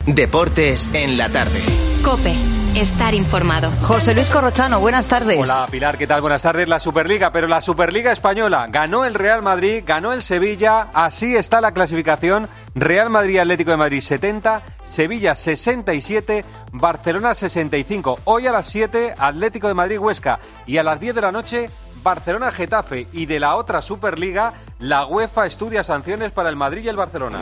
Deportes en la tarde. COPE. Estar informado. José Luis Corrochano, buenas tardes. Hola Pilar, ¿qué tal? Buenas tardes. La Superliga, pero la Superliga española. Ganó el Real Madrid, ganó el Sevilla. Así está la clasificación. Real Madrid, Atlético de Madrid 70, Sevilla 67, Barcelona 65. Hoy a las 7, Atlético de Madrid Huesca. Y a las 10 de la noche, Barcelona Getafe. Y de la otra Superliga, la UEFA estudia sanciones para el Madrid y el Barcelona.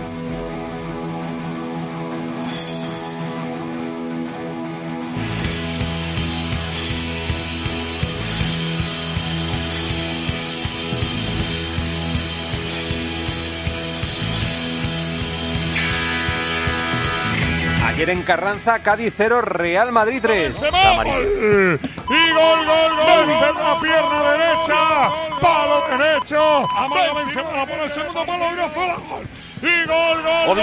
Ayer en Carranza, Cádiz 0, Real Madrid 3. Y gol, Benzema, pierna derecha, palo derecho, Benzema por el segundo palo, Odriozola, y gol,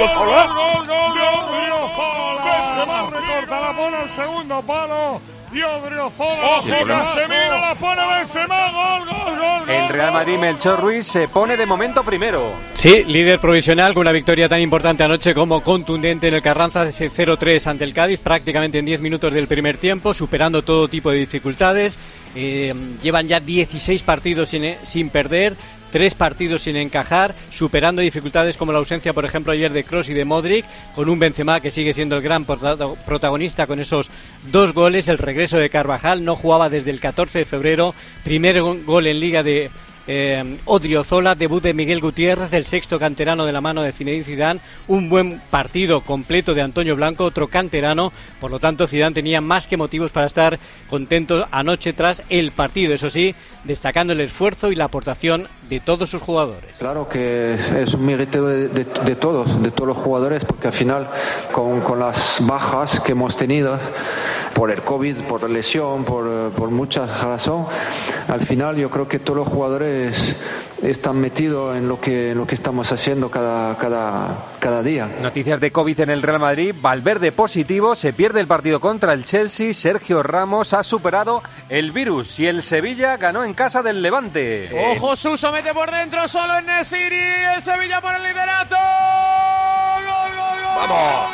Benzema recorta, la pone al segundo palo. Odriozola, ojo, Casemiro, la pone Benzema, gol. El Real Madrid, Melchor Ruiz, se pone de momento primero. Sí, líder provisional con una victoria tan importante anoche como contundente en el Carranza, ese 0-3 ante el Cádiz, prácticamente en 10 minutos del primer tiempo, superando todo tipo de dificultades. Llevan ya 16 partidos sin perder, 3 partidos sin encajar, superando dificultades como la ausencia, por ejemplo, ayer de Kroos y de Modric, con un Benzema que sigue siendo el gran protagonista con esos 2 goles, el regreso de Carvajal, no jugaba desde el 14 de febrero, primer gol en Liga de Odriozola, debut de Miguel Gutiérrez, el sexto canterano de la mano de Zinedine Zidane, un buen partido completo de Antonio Blanco, otro canterano, por lo tanto Zidane tenía más que motivos para estar contento anoche tras el partido, eso sí, destacando el esfuerzo y la aportación de todos sus jugadores. Claro que es un mérito de todos los jugadores, porque al final con las bajas que hemos tenido por el COVID, por lesión, por muchas razones, al final yo creo que todos los jugadores están metidos en lo que estamos haciendo cada día. Noticias de COVID en el Real Madrid. Valverde positivo, se pierde el partido contra el Chelsea. Sergio Ramos ha superado el virus y el Sevilla ganó en casa del Levante. Ojo, Suso mete por dentro, solo en Nesiri, el Sevilla por el liderato. ¡Vamos!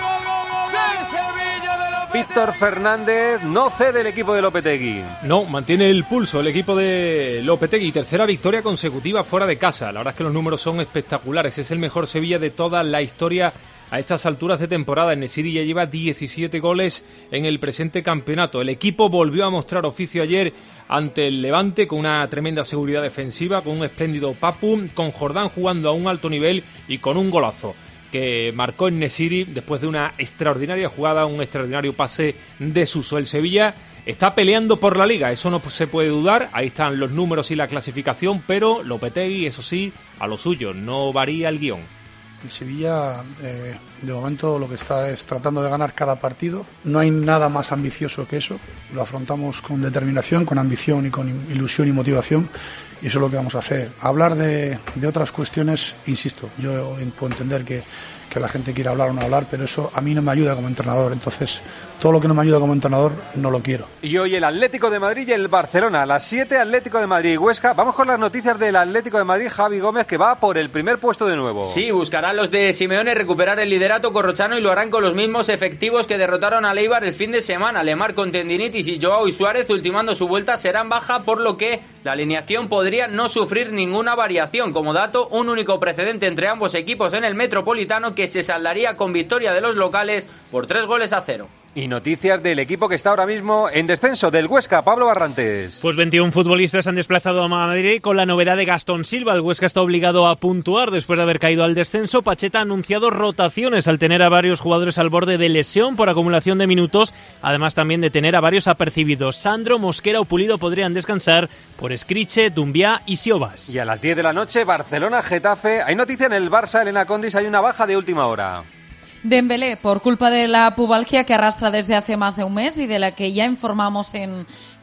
Del Sevilla de Lopetegui. Víctor Fernández no cede el equipo de Lopetegui. No, mantiene el pulso el equipo de Lopetegui. Tercera victoria consecutiva fuera de casa. La verdad es que los números son espectaculares. Es el mejor Sevilla de toda la historia a estas alturas de temporada. Nesiri ya lleva 17 goles en el presente campeonato. El equipo volvió a mostrar oficio ayer ante el Levante con una tremenda seguridad defensiva, con un espléndido Papu, con Jordán jugando a un alto nivel y con un golazo que marcó en Nesiri después de una extraordinaria jugada, un extraordinario pase de Suso. El Sevilla está peleando por la Liga, eso no se puede dudar, ahí están los números y la clasificación, pero Lopetegui, eso sí, a lo suyo, no varía el guión. El Sevilla, de momento, lo que está es tratando de ganar cada partido. No hay nada más ambicioso que eso. Lo afrontamos con determinación, con ambición y con ilusión y motivación. Y eso es lo que vamos a hacer. Hablar de otras cuestiones, insisto, yo puedo entender que la gente quiera hablar o no hablar, pero eso a mí no me ayuda como entrenador. Entonces, todo lo que no me ayuda como entrenador, no lo quiero. Y hoy el Atlético de Madrid y el Barcelona. A las 7, Atlético de Madrid y Huesca. Vamos con las noticias del Atlético de Madrid. Javi Gómez, que va por el primer puesto de nuevo. Sí, buscarán los de Simeone recuperar el liderato corrochano y lo harán con los mismos efectivos que derrotaron a Eibar el fin de semana. Lemar con tendinitis y Joao y Suárez ultimando su vuelta serán baja, por lo que la alineación podría no sufrir ninguna variación. Como dato, un único precedente entre ambos equipos en el Metropolitano que se saldaría con victoria de los locales por 3-0. Y noticias del equipo que está ahora mismo en descenso, del Huesca, Pablo Barrantes. Pues 21 futbolistas han desplazado a Madrid con la novedad de Gastón Silva. El Huesca está obligado a puntuar después de haber caído al descenso. Pacheta ha anunciado rotaciones al tener a varios jugadores al borde de lesión por acumulación de minutos, además también de tener a varios apercibidos. Sandro, Mosquera o Pulido podrían descansar por Escriche, Dumbiá y Siobas. Y a las 10 de la noche, Barcelona-Getafe. Hay noticia en el Barça, Elena Condis, hay una baja de última hora. Dembélé, por culpa de la pubalgia que arrastra desde hace más de un mes y de la que ya informamos en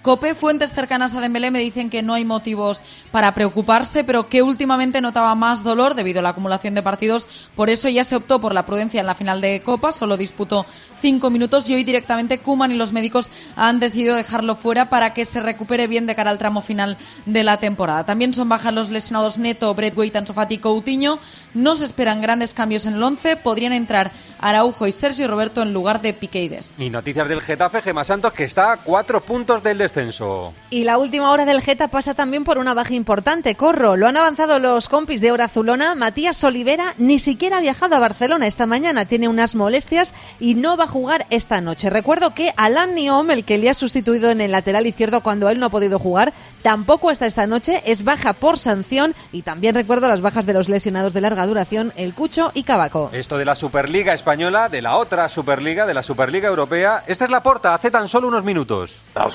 COPE. Fuentes cercanas a Dembélé me dicen que no hay motivos para preocuparse, pero que últimamente notaba más dolor debido a la acumulación de partidos. Por eso ya se optó por la prudencia en la final de Copa, solo disputó 5 minutos y hoy directamente Koeman y los médicos han decidido dejarlo fuera para que se recupere bien de cara al tramo final de la temporada. También son bajas los lesionados Neto, Braithwaite, Ansu Fati y Coutinho. No se esperan grandes cambios en el 11. Podrían entrar Araujo y Sergio Roberto en lugar de Piqué y Dest. Y noticias del Getafe, Gemma Santos, que está a 4 puntos del descenso. Y la última hora del Geta pasa también por una baja importante. Corro, lo han avanzado los compis de Horazulona. Matías Olivera ni siquiera ha viajado a Barcelona esta mañana. Tiene unas molestias y no va a jugar esta noche. Recuerdo que Alain Niom, el que le ha sustituido en el lateral izquierdo cuando él no ha podido jugar, tampoco está esta noche. Es baja por sanción. Y también recuerdo las bajas de los lesionados de larga duración, el Cucho y Cavaco. Esto de la Superliga Española, de la otra Superliga, de la Superliga Europea. Esta es la Porta, hace tan solo unos minutos.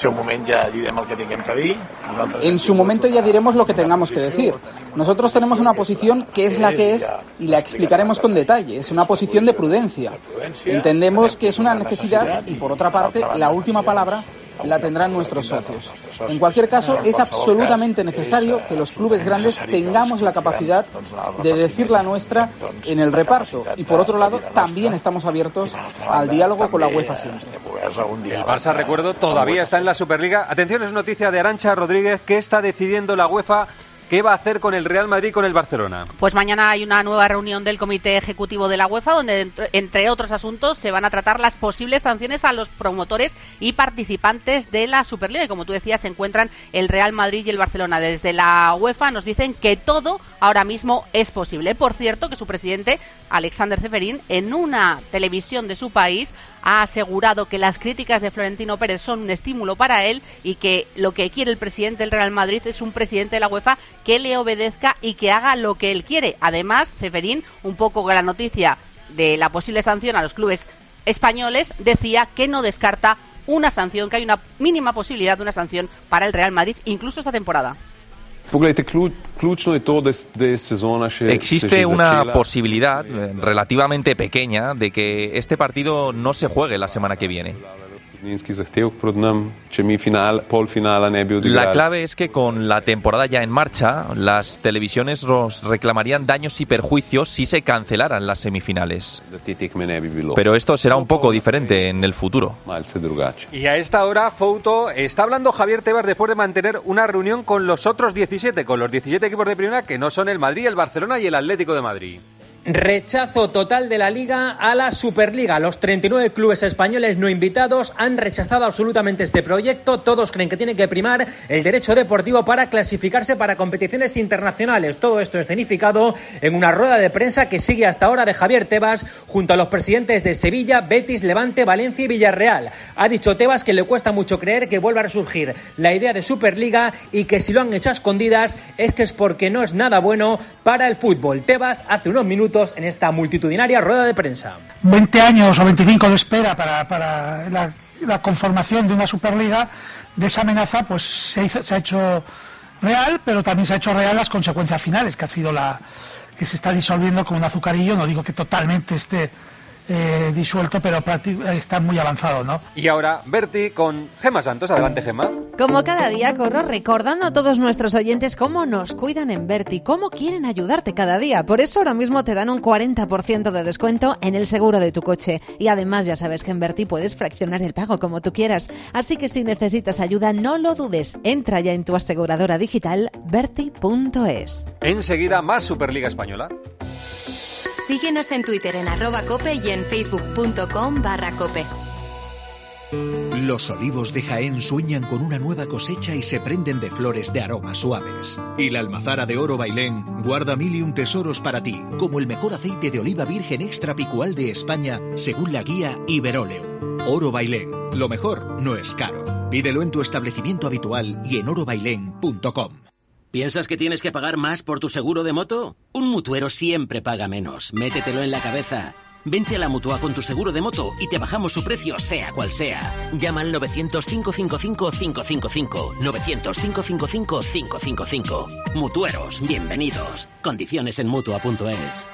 En su momento ya diremos lo que tengamos que decir. Nosotros tenemos una posición que es la que es y la explicaremos con detalle. Es una posición de prudencia. Entendemos que es una necesidad y, por otra parte, la última palabra la tendrán nuestros socios. En cualquier caso, es absolutamente necesario que los clubes grandes tengamos la capacidad de decir la nuestra en el reparto. Y por otro lado, también estamos abiertos al diálogo con la UEFA siempre. El Barça, recuerdo, todavía está en la Superliga. Atención, es noticia de Arantxa Rodríguez. ¿Qué está decidiendo la UEFA? ¿Qué va a hacer con el Real Madrid y con el Barcelona? Pues mañana hay una nueva reunión del Comité Ejecutivo de la UEFA donde, entre otros asuntos, se van a tratar las posibles sanciones a los promotores y participantes de la Superliga. Y como tú decías, se encuentran el Real Madrid y el Barcelona. Desde la UEFA nos dicen que todo ahora mismo es posible. Por cierto, que su presidente, Alexander Ceferín, en una televisión de su país, ha asegurado que las críticas de Florentino Pérez son un estímulo para él y que lo que quiere el presidente del Real Madrid es un presidente de la UEFA que le obedezca y que haga lo que él quiere. Además, Ceferín, un poco con la noticia de la posible sanción a los clubes españoles, decía que no descarta una sanción, que hay una mínima posibilidad de una sanción para el Real Madrid, incluso esta temporada. Existe una posibilidad relativamente pequeña de que este partido no se juegue la semana que viene. La clave es que con la temporada ya en marcha, las televisiones nos reclamarían daños y perjuicios si se cancelaran las semifinales. Pero esto será un poco diferente en el futuro. Y a esta hora, Fouto, está hablando Javier Tebas después de mantener una reunión con los otros 17, con los 17 equipos de primera que no son el Madrid, el Barcelona y el Atlético de Madrid. Rechazo total de la Liga a la Superliga. Los 39 clubes españoles no invitados han rechazado absolutamente este proyecto. Todos creen que tiene que primar el derecho deportivo para clasificarse para competiciones internacionales. Todo esto escenificado en una rueda de prensa que sigue hasta ahora de Javier Tebas junto a los presidentes de Sevilla, Betis, Levante, Valencia y Villarreal. Ha dicho Tebas que le cuesta mucho creer que vuelva a resurgir la idea de Superliga y que si lo han hecho a escondidas es que es porque no es nada bueno para el fútbol. Tebas hace unos minutos en esta multitudinaria rueda de prensa. 20 años o 25 de espera para la conformación de una Superliga. De esa amenaza pues se ha hecho real, pero también se ha hecho real las consecuencias finales, que ha sido que se está disolviendo como un azucarillo. No digo que totalmente esté disuelto, pero está muy avanzado, ¿no? Y ahora Berti con Gemma Santos. Adelante, Gemma. Como cada día, corro recordando a todos nuestros oyentes cómo nos cuidan en Berti, cómo quieren ayudarte cada día. Por eso ahora mismo te dan un 40% de descuento en el seguro de tu coche. Y además ya sabes que en Berti puedes fraccionar el pago como tú quieras. Así que si necesitas ayuda, no lo dudes. Entra ya en tu aseguradora digital berti.es. Enseguida más Superliga Española. Síguenos en Twitter en @cope y en facebook.com/cope. Los olivos de Jaén sueñan con una nueva cosecha y se prenden de flores de aromas suaves. Y la almazara de Oro Bailén guarda 1000 y un tesoros para ti, como el mejor aceite de oliva virgen extra picual de España, según la guía Iberoleum. Oro Bailén, lo mejor no es caro. Pídelo en tu establecimiento habitual y en orobailén.com. ¿Piensas que tienes que pagar más por tu seguro de moto? Un mutuero siempre paga menos. Métetelo en la cabeza. Vente a la Mutua con tu seguro de moto y te bajamos su precio sea cual sea. Llama al 900-555-555. 900-555-555. Mutueros, bienvenidos. Condiciones en Mutua.es.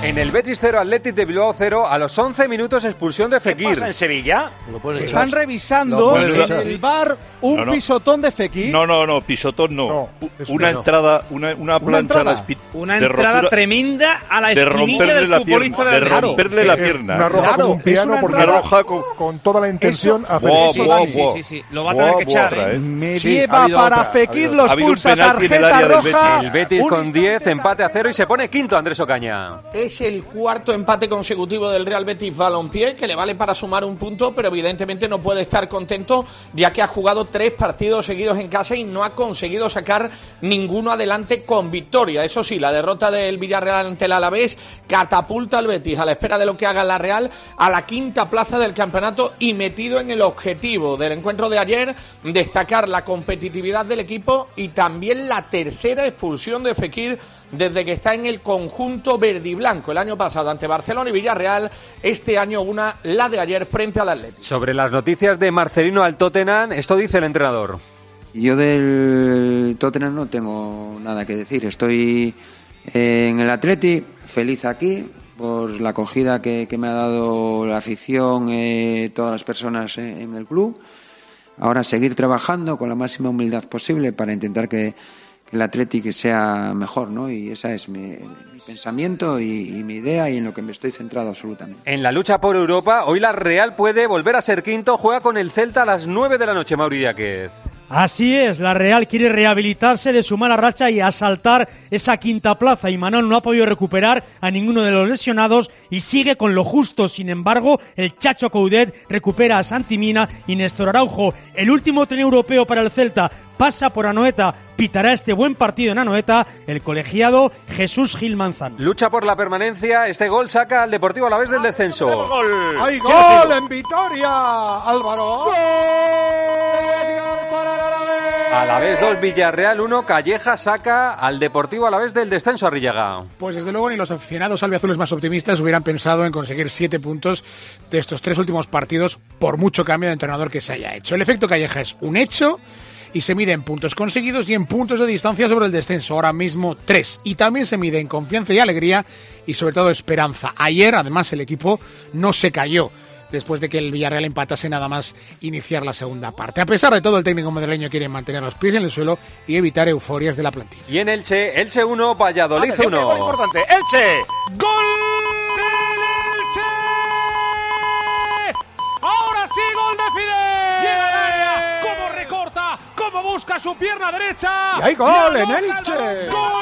En el Betis 0, Athletic de Bilbao 0, a los 11 minutos expulsión de Fekir. ¿Qué pasa en Sevilla? Están revisando en el VAR un pisotón de Fekir. No, pisotón no. Una entrada, una plancha a la espina. Una entrada tremenda a la espinilla del futbolista de romperle la pierna. Una roja con un piano, porque una roja con toda la intención a hacer Sí. Lo va a tener que echar. Me lleva para Fekir, lo expulsa, tarjeta roja. El Betis con 10, empate a 0 y se pone quinto Andrés Ocaña. Es el cuarto empate consecutivo del Real Betis Balompié, que le vale para sumar un punto, pero evidentemente no puede estar contento, ya que ha jugado 3 partidos seguidos en casa y no ha conseguido sacar ninguno adelante con victoria. Eso sí, la derrota del Villarreal ante el Alavés catapulta al Betis, a la espera de lo que haga la Real, a la quinta plaza del campeonato y metido en el objetivo del encuentro de ayer, destacar la competitividad del equipo y también la tercera expulsión de Fekir desde que está en el conjunto verde y blanco. El año pasado ante Barcelona y Villarreal, este año la de ayer frente al Atlético. Sobre las noticias de Marcelino al Tottenham, esto dice el entrenador. Yo del Tottenham no tengo nada que decir. Estoy en el Atleti, feliz aquí por la acogida que me ha dado la afición, todas las personas en el club. Ahora seguir trabajando con la máxima humildad posible para intentar que el Athletic sea mejor, ¿no? Y esa es mi pensamiento y mi idea y en lo que me estoy centrado absolutamente. En la lucha por Europa, hoy la Real puede volver a ser quinto, juega con el Celta a las 9 de la noche, Mauri Díaz. Así es, la Real quiere rehabilitarse de su mala racha y asaltar esa quinta plaza. Imanol no ha podido recuperar a ninguno de los lesionados y sigue con lo justo. Sin embargo, el Chacho Coudet recupera a Santi Mina y Néstor Araujo. El último tren europeo para el Celta pasa por Anoeta. Pitará este buen partido en Anoeta el colegiado Jesús Gil Manzano. Lucha por la permanencia, este gol saca al Deportivo Alavés del descenso. ¡Hay gol en Vitoria! ¡Álvaro! ¡Gol! Alavés 2, Villarreal 1, Calleja saca al Deportivo Alavés del descenso, Arrillaga. Pues desde luego ni los aficionados albiazules más optimistas hubieran pensado en conseguir 7 puntos de estos 3 últimos partidos por mucho cambio de entrenador que se haya hecho. El efecto Calleja es un hecho y se mide en puntos conseguidos y en puntos de distancia sobre el descenso, ahora mismo 3. Y también se mide en confianza y alegría y sobre todo esperanza. Ayer además el equipo no se cayó después de que el Villarreal empatase nada más iniciar la segunda parte. A pesar de todo, el técnico madrileño quiere mantener los pies en el suelo y evitar euforias de la plantilla. Y en Elche 1, Valladolid 1. Gol importante, Elche. ¡Gol del Elche! ¡Ahora sí, gol de Fidel! ¡Llega al área! ¡Cómo recorta! ¡Cómo busca su pierna derecha! ¡Y hay gol en Elche! ¡Gol!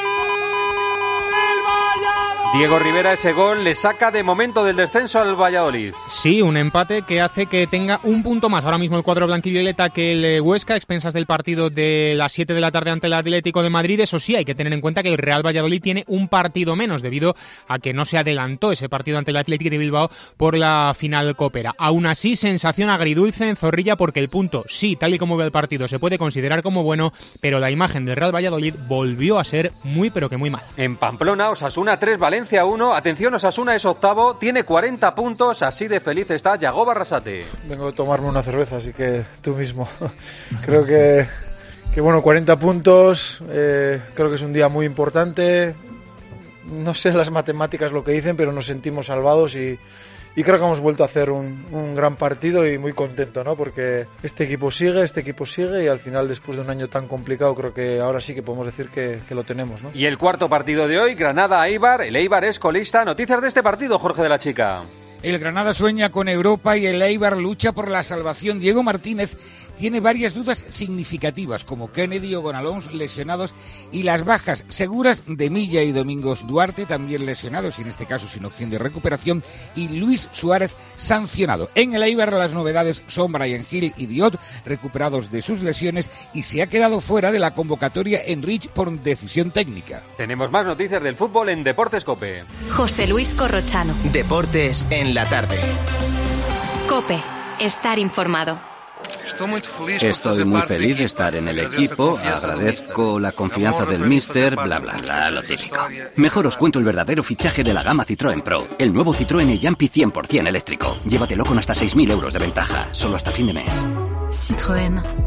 Diego Rivera, ese gol le saca de momento del descenso al Valladolid. Sí, un empate que hace que tenga un punto más ahora mismo el cuadro blanquivioleta que el Huesca, a expensas del partido de las 7 de la tarde ante el Atlético de Madrid. Eso sí, hay que tener en cuenta que el Real Valladolid tiene un partido menos debido a que no se adelantó ese partido ante el Athletic de Bilbao por la final copera. Aún así, sensación agridulce en Zorrilla porque el punto, sí, tal y como ve el partido, se puede considerar como bueno, pero la imagen del Real Valladolid volvió a ser muy pero que muy mala. En Pamplona, Osasuna 3, Valencia 1. Atención, Osasuna es octavo, tiene 40 puntos, así de feliz está Yago Barrasate. Vengo a tomarme una cerveza, así que tú mismo. Creo que bueno, 40 puntos, creo que es un día muy importante. No sé las matemáticas lo que dicen, pero nos sentimos salvados y creo que hemos vuelto a hacer un gran partido y muy contento, ¿no? Porque este equipo sigue y al final, después de un año tan complicado, creo que ahora sí que podemos decir que lo tenemos, ¿no? Y el cuarto partido de hoy, Granada-Eibar. El Eibar es colista. Noticias de este partido, Jorge de la Chica. El Granada sueña con Europa y el Eibar lucha por la salvación. Diego Martínez tiene varias dudas significativas, como Kennedy o Gonalons lesionados y las bajas seguras de Milla y Domingos Duarte, también lesionados y en este caso sin opción de recuperación, y Luis Suárez sancionado. En el Eibar las novedades son Bryan Gil y Diot, recuperados de sus lesiones, y se ha quedado fuera de la convocatoria Enrich por decisión técnica. Tenemos más noticias del fútbol en Deportes COPE. José Luis Corrochano. Deportes en la tarde. COPE. Estar informado. Estoy muy feliz de estar en el equipo, agradezco la confianza del míster, bla bla bla, lo típico. Mejor os cuento el verdadero fichaje de la gama Citroën Pro, el nuevo Citroën e-Jumpy 100% eléctrico. Llévatelo con hasta 6.000 euros de ventaja, solo hasta fin de mes. Citroën.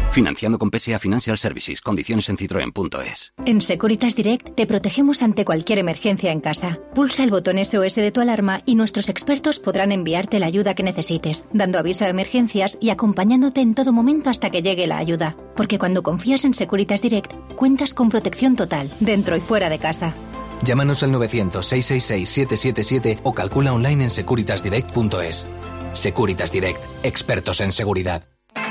Financiando con PSA Financial Services. Condiciones en Citroën.es. En Securitas Direct te protegemos ante cualquier emergencia en casa. Pulsa el botón SOS de tu alarma y nuestros expertos podrán enviarte la ayuda que necesites, dando aviso a emergencias y acompañándote en todo momento hasta que llegue la ayuda. Porque cuando confías en Securitas Direct, cuentas con protección total, dentro y fuera de casa. Llámanos al 900-666-777 o calcula online en securitasdirect.es. Securitas Direct, expertos en seguridad.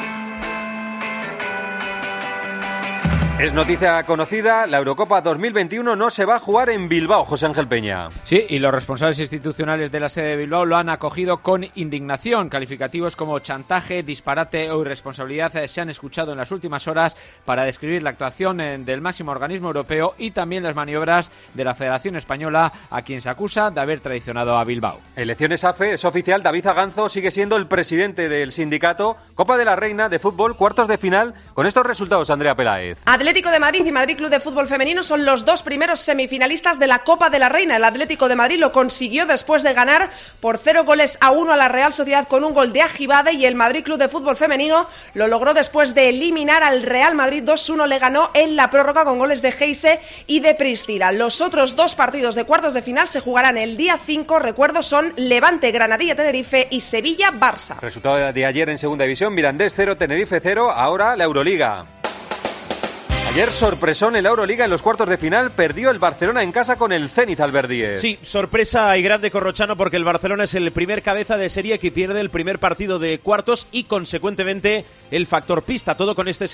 Es noticia conocida, la Eurocopa 2021 no se va a jugar en Bilbao, José Ángel Peña. Sí, y los responsables institucionales de la sede de Bilbao lo han acogido con indignación. Calificativos como chantaje, disparate o irresponsabilidad se han escuchado en las últimas horas para describir la actuación del máximo organismo europeo y también las maniobras de la Federación Española, a quien se acusa de haber traicionado a Bilbao. Elecciones AFE, es oficial, David Aganzo sigue siendo el presidente del sindicato. Copa de la Reina de fútbol, cuartos de final. Con estos resultados, Andrea Peláez. Atlético de Madrid y Madrid Club de Fútbol Femenino son los dos primeros semifinalistas de la Copa de la Reina. El Atlético de Madrid lo consiguió después de ganar por 0-1 a la Real Sociedad con un gol de Ajibade, y el Madrid Club de Fútbol Femenino lo logró después de eliminar al Real Madrid 2-1. Le ganó en la prórroga con goles de Heise y de Priscila. Los otros dos partidos de cuartos de final se jugarán el día 5. Recuerdo, son Levante, Granadilla, Tenerife y Sevilla, Barça. Resultado de ayer en Segunda División, Mirandés 0, Tenerife 0. Ahora la Euroliga. Ayer sorpresón en la Euroliga, en los cuartos de final perdió el Barcelona en casa con el Zenit, Albert Díez. Sí, sorpresa y grande, Corrochano, porque el Barcelona es el primer cabeza de serie que pierde el primer partido de cuartos y consecuentemente el factor pista. Todo con este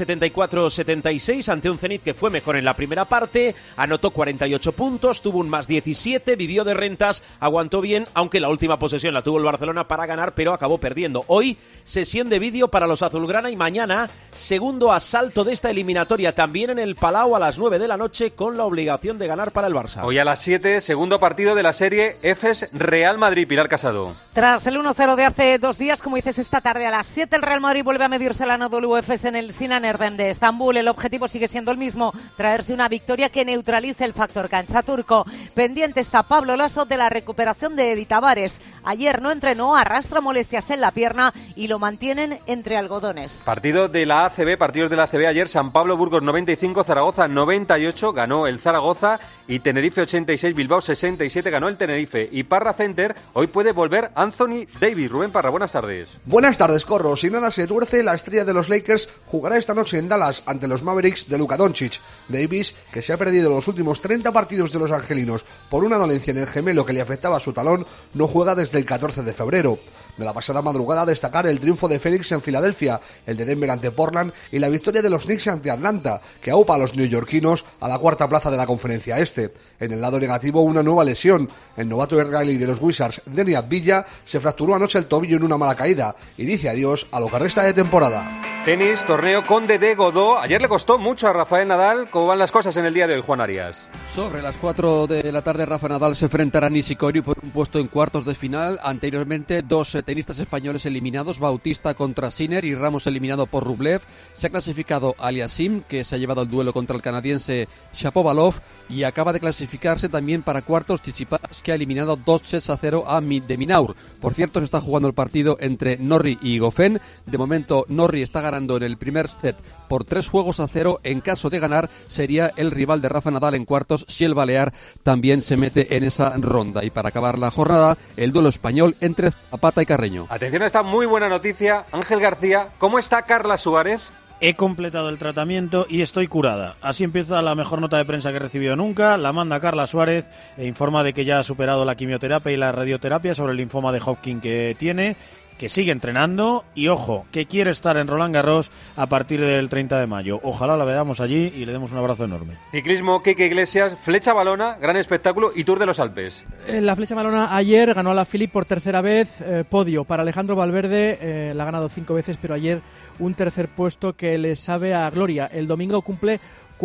74-76 ante un Zenit que fue mejor en la primera parte, anotó 48 puntos, tuvo un más 17, vivió de rentas, aguantó bien, aunque la última posesión la tuvo el Barcelona para ganar, pero acabó perdiendo. Hoy, sesión de vídeo para los azulgrana y mañana, segundo asalto de esta eliminatoria, también en el Palau a las 9 de la noche, con la obligación de ganar para el Barça. Hoy a las 7, segundo partido de la serie EFES Real Madrid. Pilar Casado. Tras el 1-0 de hace 2 días, como dices, esta tarde a las 7 el Real Madrid vuelve a medirse la Anadolu Efes en el Sinan Erdem de Estambul. El objetivo sigue siendo el mismo, traerse una victoria que neutralice el factor cancha turco. Pendiente está Pablo Laso de la recuperación de Edi Tavares. Ayer no entrenó, arrastra molestias en la pierna y lo mantienen entre algodones. Partidos de la ACB ayer, San Pablo Burgos 95, Zaragoza 98, ganó el Zaragoza, y Tenerife 86, Bilbao 67, ganó el Tenerife. Y Parra Center, hoy puede volver Anthony Davis. Rubén Parra, buenas tardes. Buenas tardes, Corro. Si nada se tuerce, la estrella de los Lakers jugará esta noche en Dallas ante los Mavericks de Luka Doncic. Davis, que se ha perdido los últimos 30 partidos de los angelinos por una dolencia en el gemelo que le afectaba a su talón, no juega desde el 14 de febrero. De la pasada madrugada, destacar el triunfo de Phoenix en Filadelfia, el de Denver ante Portland y la victoria de los Knicks ante Atlanta, que aupa a los neoyorquinos a la cuarta plaza de la Conferencia Este. En el lado negativo, una nueva lesión. El novato israelí de los Wizards, Deni Avdija, se fracturó anoche el tobillo en una mala caída y dice adiós a lo que resta de temporada. Tenis, torneo Conde de Godó. Ayer le costó mucho a Rafael Nadal. ¿Cómo van las cosas en el día de hoy, Juan Arias? Sobre las 4 de la tarde, Rafa Nadal se enfrentará a Nishikori por un puesto en cuartos de final. Anteriormente, dos tenistas españoles eliminados, Bautista contra Sinner y Ramos eliminado por Rublev. Se ha clasificado Aliasim, que se ha llevado el duelo contra el canadiense Shapovalov, y acaba de clasificarse también para cuartos Tsitsipas, que ha eliminado 2-0 a de Minaur. Por cierto, se está jugando el partido entre Norrie y Goffin. De momento, Norrie está ganando en el primer set por 3-0. En caso de ganar, sería el rival de Rafa Nadal en cuartos si el balear también se mete en esa ronda. Y para acabar la jornada, el duelo español entre Zapata y Carreño. Atención a esta muy buena noticia. Ángel García, ¿cómo está Carla Suárez? He completado el tratamiento y estoy curada. Así empieza la mejor nota de prensa que he recibido nunca. La manda Carla Suárez e informa de que ya ha superado la quimioterapia y la radioterapia sobre el linfoma de Hodgkin que tiene, que sigue entrenando y, ojo, que quiere estar en Roland Garros a partir del 30 de mayo. Ojalá la veamos allí y le demos un abrazo enorme. Ciclismo, Quique Iglesias, flecha balona, gran espectáculo y Tour de los Alpes. La flecha balona ayer ganó a la Philippe por tercera vez, podio para Alejandro Valverde, la ha ganado 5 veces, pero ayer un tercer puesto que le sabe a gloria. El domingo cumple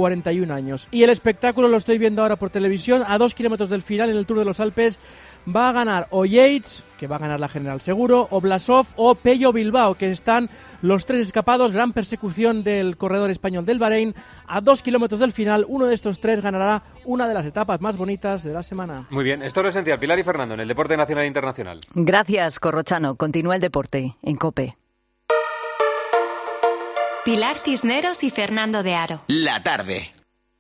41 años. Y el espectáculo lo estoy viendo ahora por televisión. A 2 kilómetros del final, en el Tour de los Alpes, va a ganar o Yates, que va a ganar la General seguro, o Blasov o Pello Bilbao, que están los tres escapados. Gran persecución del corredor español del Bahrein. A 2 kilómetros del final, uno de estos tres ganará una de las etapas más bonitas de la semana. Muy bien, esto es lo esencial. Pilar y Fernando, en el deporte nacional e internacional. Gracias, Corrochano. Continúa el deporte en COPE. Pilar Cisneros y Fernando de Aro. La tarde.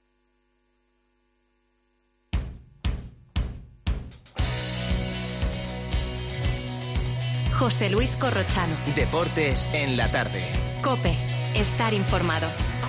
José Luis Corrochano. Deportes en la tarde. COPE. Estar informado.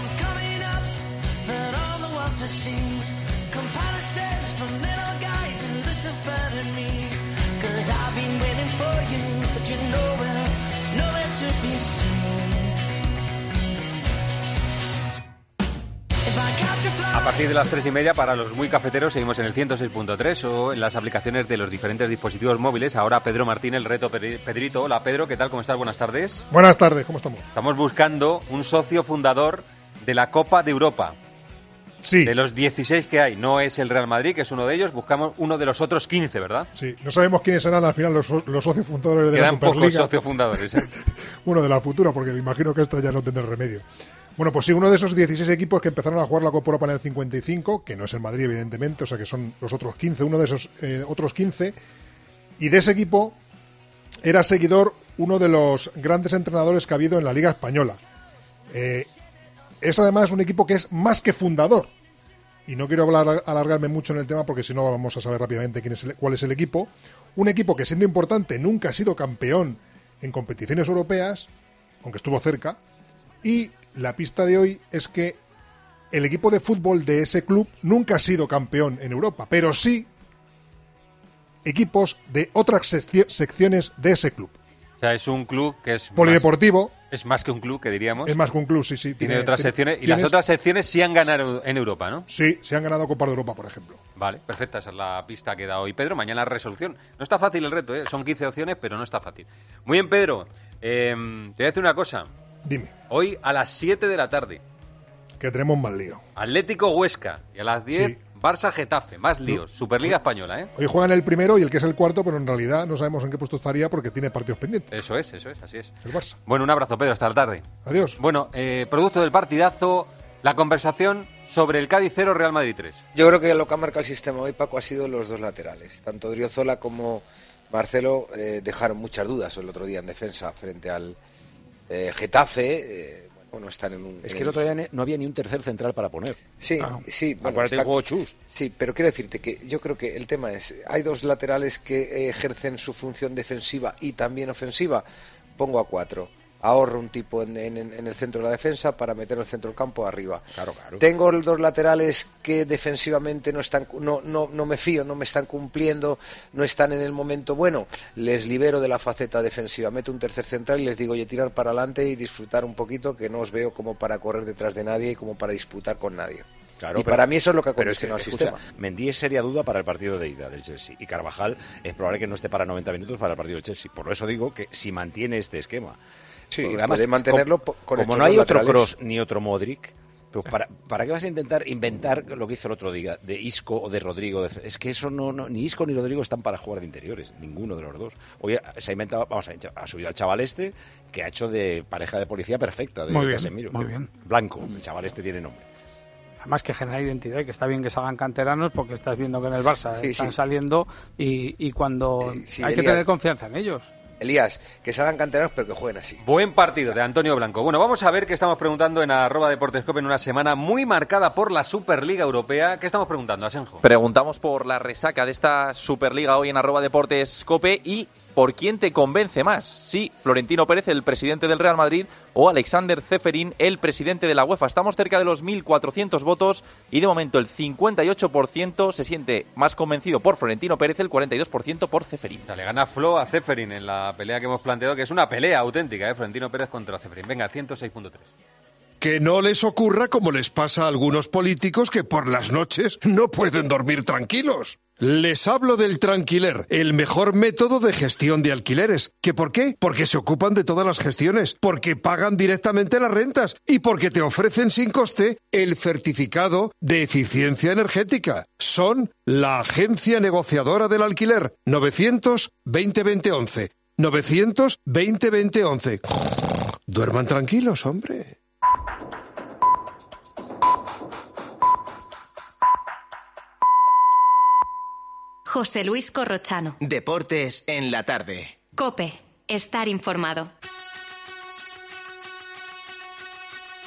A partir de las 3:30, para los muy cafeteros, seguimos en el 106.3 o en las aplicaciones de los diferentes dispositivos móviles. Ahora Pedro Martín, el reto Pedrito. Hola Pedro, ¿qué tal? ¿Cómo estás? Buenas tardes. Buenas tardes, ¿cómo estamos? Estamos buscando un socio fundador de la Copa de Europa. Sí. De los 16 que hay, no es el Real Madrid, que es uno de ellos, buscamos uno de los otros 15, ¿verdad? Sí, no sabemos quiénes serán al final los socios fundadores de Quedan la Superliga. pocos socios fundadores, ¿eh? Uno de la futura, porque me imagino que esto ya no tendrá remedio. Bueno, pues sí, uno de esos 16 equipos que empezaron a jugar la Copa Europa en el 55, que no es el Madrid, evidentemente, o sea que son los otros 15, uno de esos otros 15, y de ese equipo era seguidor uno de los grandes entrenadores que ha habido en la Liga Española. Es además un equipo que es más que fundador. Y no quiero alargarme mucho en el tema porque si no vamos a saber rápidamente cuál es el equipo. Un equipo que, siendo importante, nunca ha sido campeón en competiciones europeas, aunque estuvo cerca. Y la pista de hoy es que el equipo de fútbol de ese club nunca ha sido campeón en Europa, pero sí equipos de otras secciones de ese club. O sea, es un club que es polideportivo. Es más que un club, que diríamos. Es más que un club, sí. Tiene otras secciones. Y las otras secciones sí han ganado en Europa, ¿no? Sí, se han ganado Copa de Europa, por ejemplo. Vale, perfecta. Esa es la pista que da hoy Pedro. Mañana la resolución. No está fácil el reto, ¿eh? Son 15 opciones, pero no está fácil. Muy bien, Pedro. Te voy a decir una cosa. Dime. Hoy a las 7 de la tarde. Que tenemos más lío. Atlético Huesca. Y a las 10... Sí. Barça Getafe, más líos. Superliga Española, ¿eh? Hoy juegan el primero y el que es el cuarto, pero en realidad no sabemos en qué puesto estaría porque tiene partidos pendientes. Eso es, así es. El Barça. Bueno, un abrazo, Pedro, hasta la tarde. Adiós. Bueno, producto del partidazo, la conversación sobre el Cádiz 0, Real Madrid 3. Yo creo que lo que ha marcado el sistema hoy, Paco, ha sido los dos laterales. Tanto Odriozola como Marcelo dejaron muchas dudas el otro día en defensa frente al Getafe. Bueno, están en un... Es que el otro día no había ni un tercer central para poner. Sí, sí. Bueno, está... juego chus. Sí, pero quiero decirte que yo creo que el tema es... Hay dos laterales que ejercen su función defensiva y también ofensiva. Pongo a 4. Ahorro un tipo en el centro de la defensa para meter el centro del campo arriba. Claro. Tengo dos laterales que defensivamente no me fío, no me están cumpliendo, no están en el momento bueno. Les libero de la faceta defensiva, meto un tercer central y les digo, oye, tirar para adelante y disfrutar un poquito, que no os veo como para correr detrás de nadie y como para disputar con nadie. Claro, y para mí eso es lo que ha condicionado el sistema. Mendy es seria duda para el partido de ida del Chelsea y Carvajal es probable que no esté para 90 minutos para el partido del Chelsea. Por eso digo que si mantiene este esquema... Sí, además, mantenerlo como no hay otro Kroos ni otro Modric, pues ¿para qué vas a inventar lo que hizo el otro día de Isco o de Rodrigo? Es que eso no ni Isco ni Rodrigo están para jugar de interiores, ninguno de los dos. Hoy se ha inventado, ha subido al chaval este que ha hecho de pareja de policía perfecta de Casemiro. Muy bien. Blanco, el chaval este tiene nombre. Además que genera identidad y que está bien que salgan canteranos porque estás viendo que en el Barça están saliendo y cuando hay que tener confianza en ellos. Elías, que salgan canteranos pero que jueguen así. Buen partido de Antonio Blanco. Bueno, vamos a ver qué estamos preguntando en @deportescope en una semana muy marcada por la Superliga Europea. ¿Qué estamos preguntando, Asenjo? Preguntamos por la resaca de esta Superliga hoy en @deportescope y por quién te convence más. Sí, Florentino Pérez, el presidente del Real Madrid, o Alexander Ceferín, el presidente de la UEFA. Estamos cerca de los 1.400 votos y de momento el 58% se siente más convencido por Florentino Pérez, el 42% por Ceferín. Le gana Flo a Ceferín en la pelea que hemos planteado, que es una pelea auténtica, Florentino Pérez contra Ceferín. Venga, 106.3. Que no les ocurra como les pasa a algunos políticos que por las noches no pueden dormir tranquilos. Les hablo del Tranquiler, el mejor método de gestión de alquileres. ¿Que por qué? Porque se ocupan de todas las gestiones, porque pagan directamente las rentas y porque te ofrecen sin coste el certificado de eficiencia energética. Son la agencia negociadora del alquiler. 900-20-20-11. 900-20-20-11. Duerman tranquilos, hombre. José Luis Corrochano. Deportes en la tarde. COPE. Estar informado.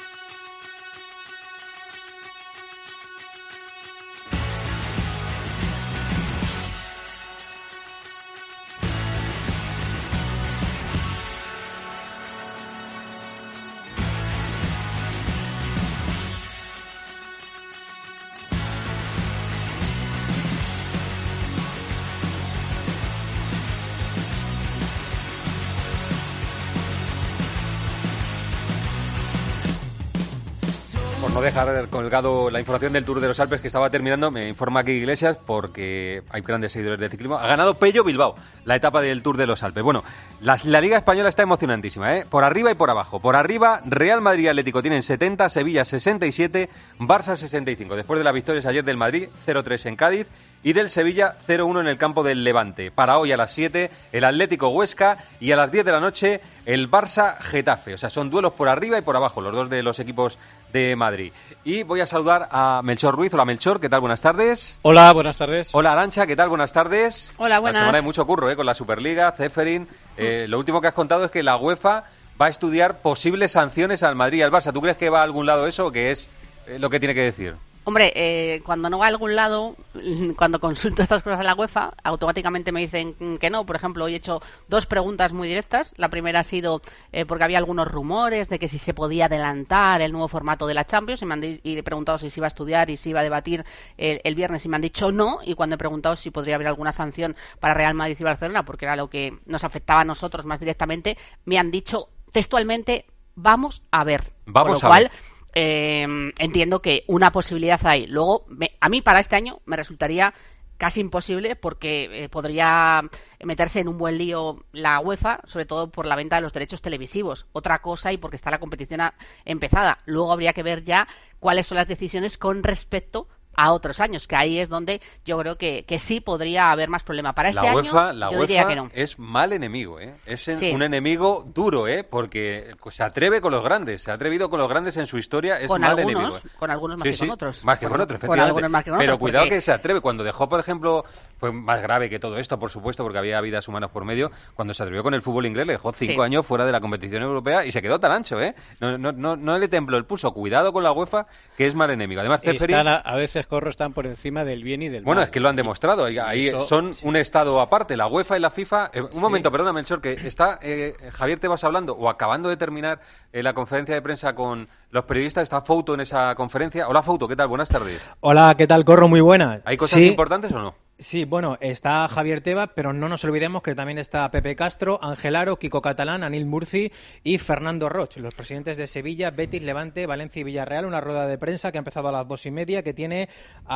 no dejar colgado la información del Tour de los Alpes que estaba terminando. Me informa aquí Iglesias, porque hay grandes seguidores de ciclismo. Ha ganado Pello Bilbao, la etapa del Tour de los Alpes. Bueno, la Liga Española está emocionantísima, ¿eh? Por arriba y por abajo. Por arriba, Real Madrid y Atlético tienen 70, Sevilla 67, Barça 65. Después de las victorias ayer del Madrid, 0-3 en Cádiz, y del Sevilla 0-1 en el campo del Levante. Para hoy a las 7 el Atlético Huesca y a las 10 de la noche el Barça Getafe. O sea, son duelos por arriba y por abajo, los dos de los equipos de Madrid. Y voy a saludar a Melchor Ruiz. Hola Melchor, ¿qué tal? Buenas tardes. Hola, buenas tardes. Hola Arantxa, ¿qué tal? Buenas tardes. Hola, buenas. La semana hay mucho curro, con la Superliga, Ceferin. Lo último que has contado es que la UEFA va a estudiar posibles sanciones al Madrid y al Barça. ¿Tú crees que va a algún lado eso o que es lo que tiene que decir? Hombre, cuando no va a algún lado, cuando consulto estas cosas a la UEFA, automáticamente me dicen que no. Por ejemplo, hoy he hecho 2 preguntas muy directas. La primera ha sido porque había algunos rumores de que si se podía adelantar el nuevo formato de la Champions, y he preguntado si se iba a estudiar y si iba a debatir el viernes, y me han dicho no. Y cuando he preguntado si podría haber alguna sanción para Real Madrid y Barcelona, porque era lo que nos afectaba a nosotros más directamente, me han dicho textualmente, vamos a ver. Vamos Con lo cual, a ver. Entiendo que una posibilidad hay. Luego, a mí para este año me resultaría casi imposible, porque podría meterse en un buen lío la UEFA, sobre todo por la venta de los derechos televisivos. Otra cosa, y porque está la competición empezada. Luego habría que ver ya cuáles son las decisiones con respecto a otros años, que ahí es donde yo creo que sí podría haber más problema. Para este año, yo diría que no. Es mal enemigo, ¿eh? Es Sí. un enemigo duro, ¿eh? Porque se atreve con los grandes, se ha atrevido con los grandes en su historia, es con mal algunos, enemigo. Con algunos más que con otros. Más que con otros, Con efectivamente. algunos más que con Pero otros, cuidado porque que se atreve. Cuando dejó, por ejemplo, fue más grave que todo esto, por supuesto, porque había vidas humanas por medio. Cuando se atrevió con el fútbol inglés, le dejó 5 años fuera de la competición europea y se quedó tan ancho, ¿eh? No le tembló el pulso. Cuidado con la UEFA, que es mal enemigo. Además, Ceferin... A veces están por encima del bien y del mal. Bueno, es que lo han demostrado. Ahí Eso, son un estado aparte, la UEFA y la FIFA. Un momento, perdona, Melchor, que está Javier Tebas hablando o acabando de terminar la conferencia de prensa con los periodistas. Está Fouto en esa conferencia. Hola, Fouto, ¿qué tal? Buenas tardes. Hola, ¿qué tal, Corro? Muy buena. ¿Hay cosas importantes o no? Sí, bueno, está Javier Tebas, pero no nos olvidemos que también está Pepe Castro, Ángel Aro, Kiko Catalán, Anil Murci y Fernando Roch, los presidentes de Sevilla, Betis, Levante, Valencia y Villarreal. Una rueda de prensa que ha empezado a las 2:30, que tiene a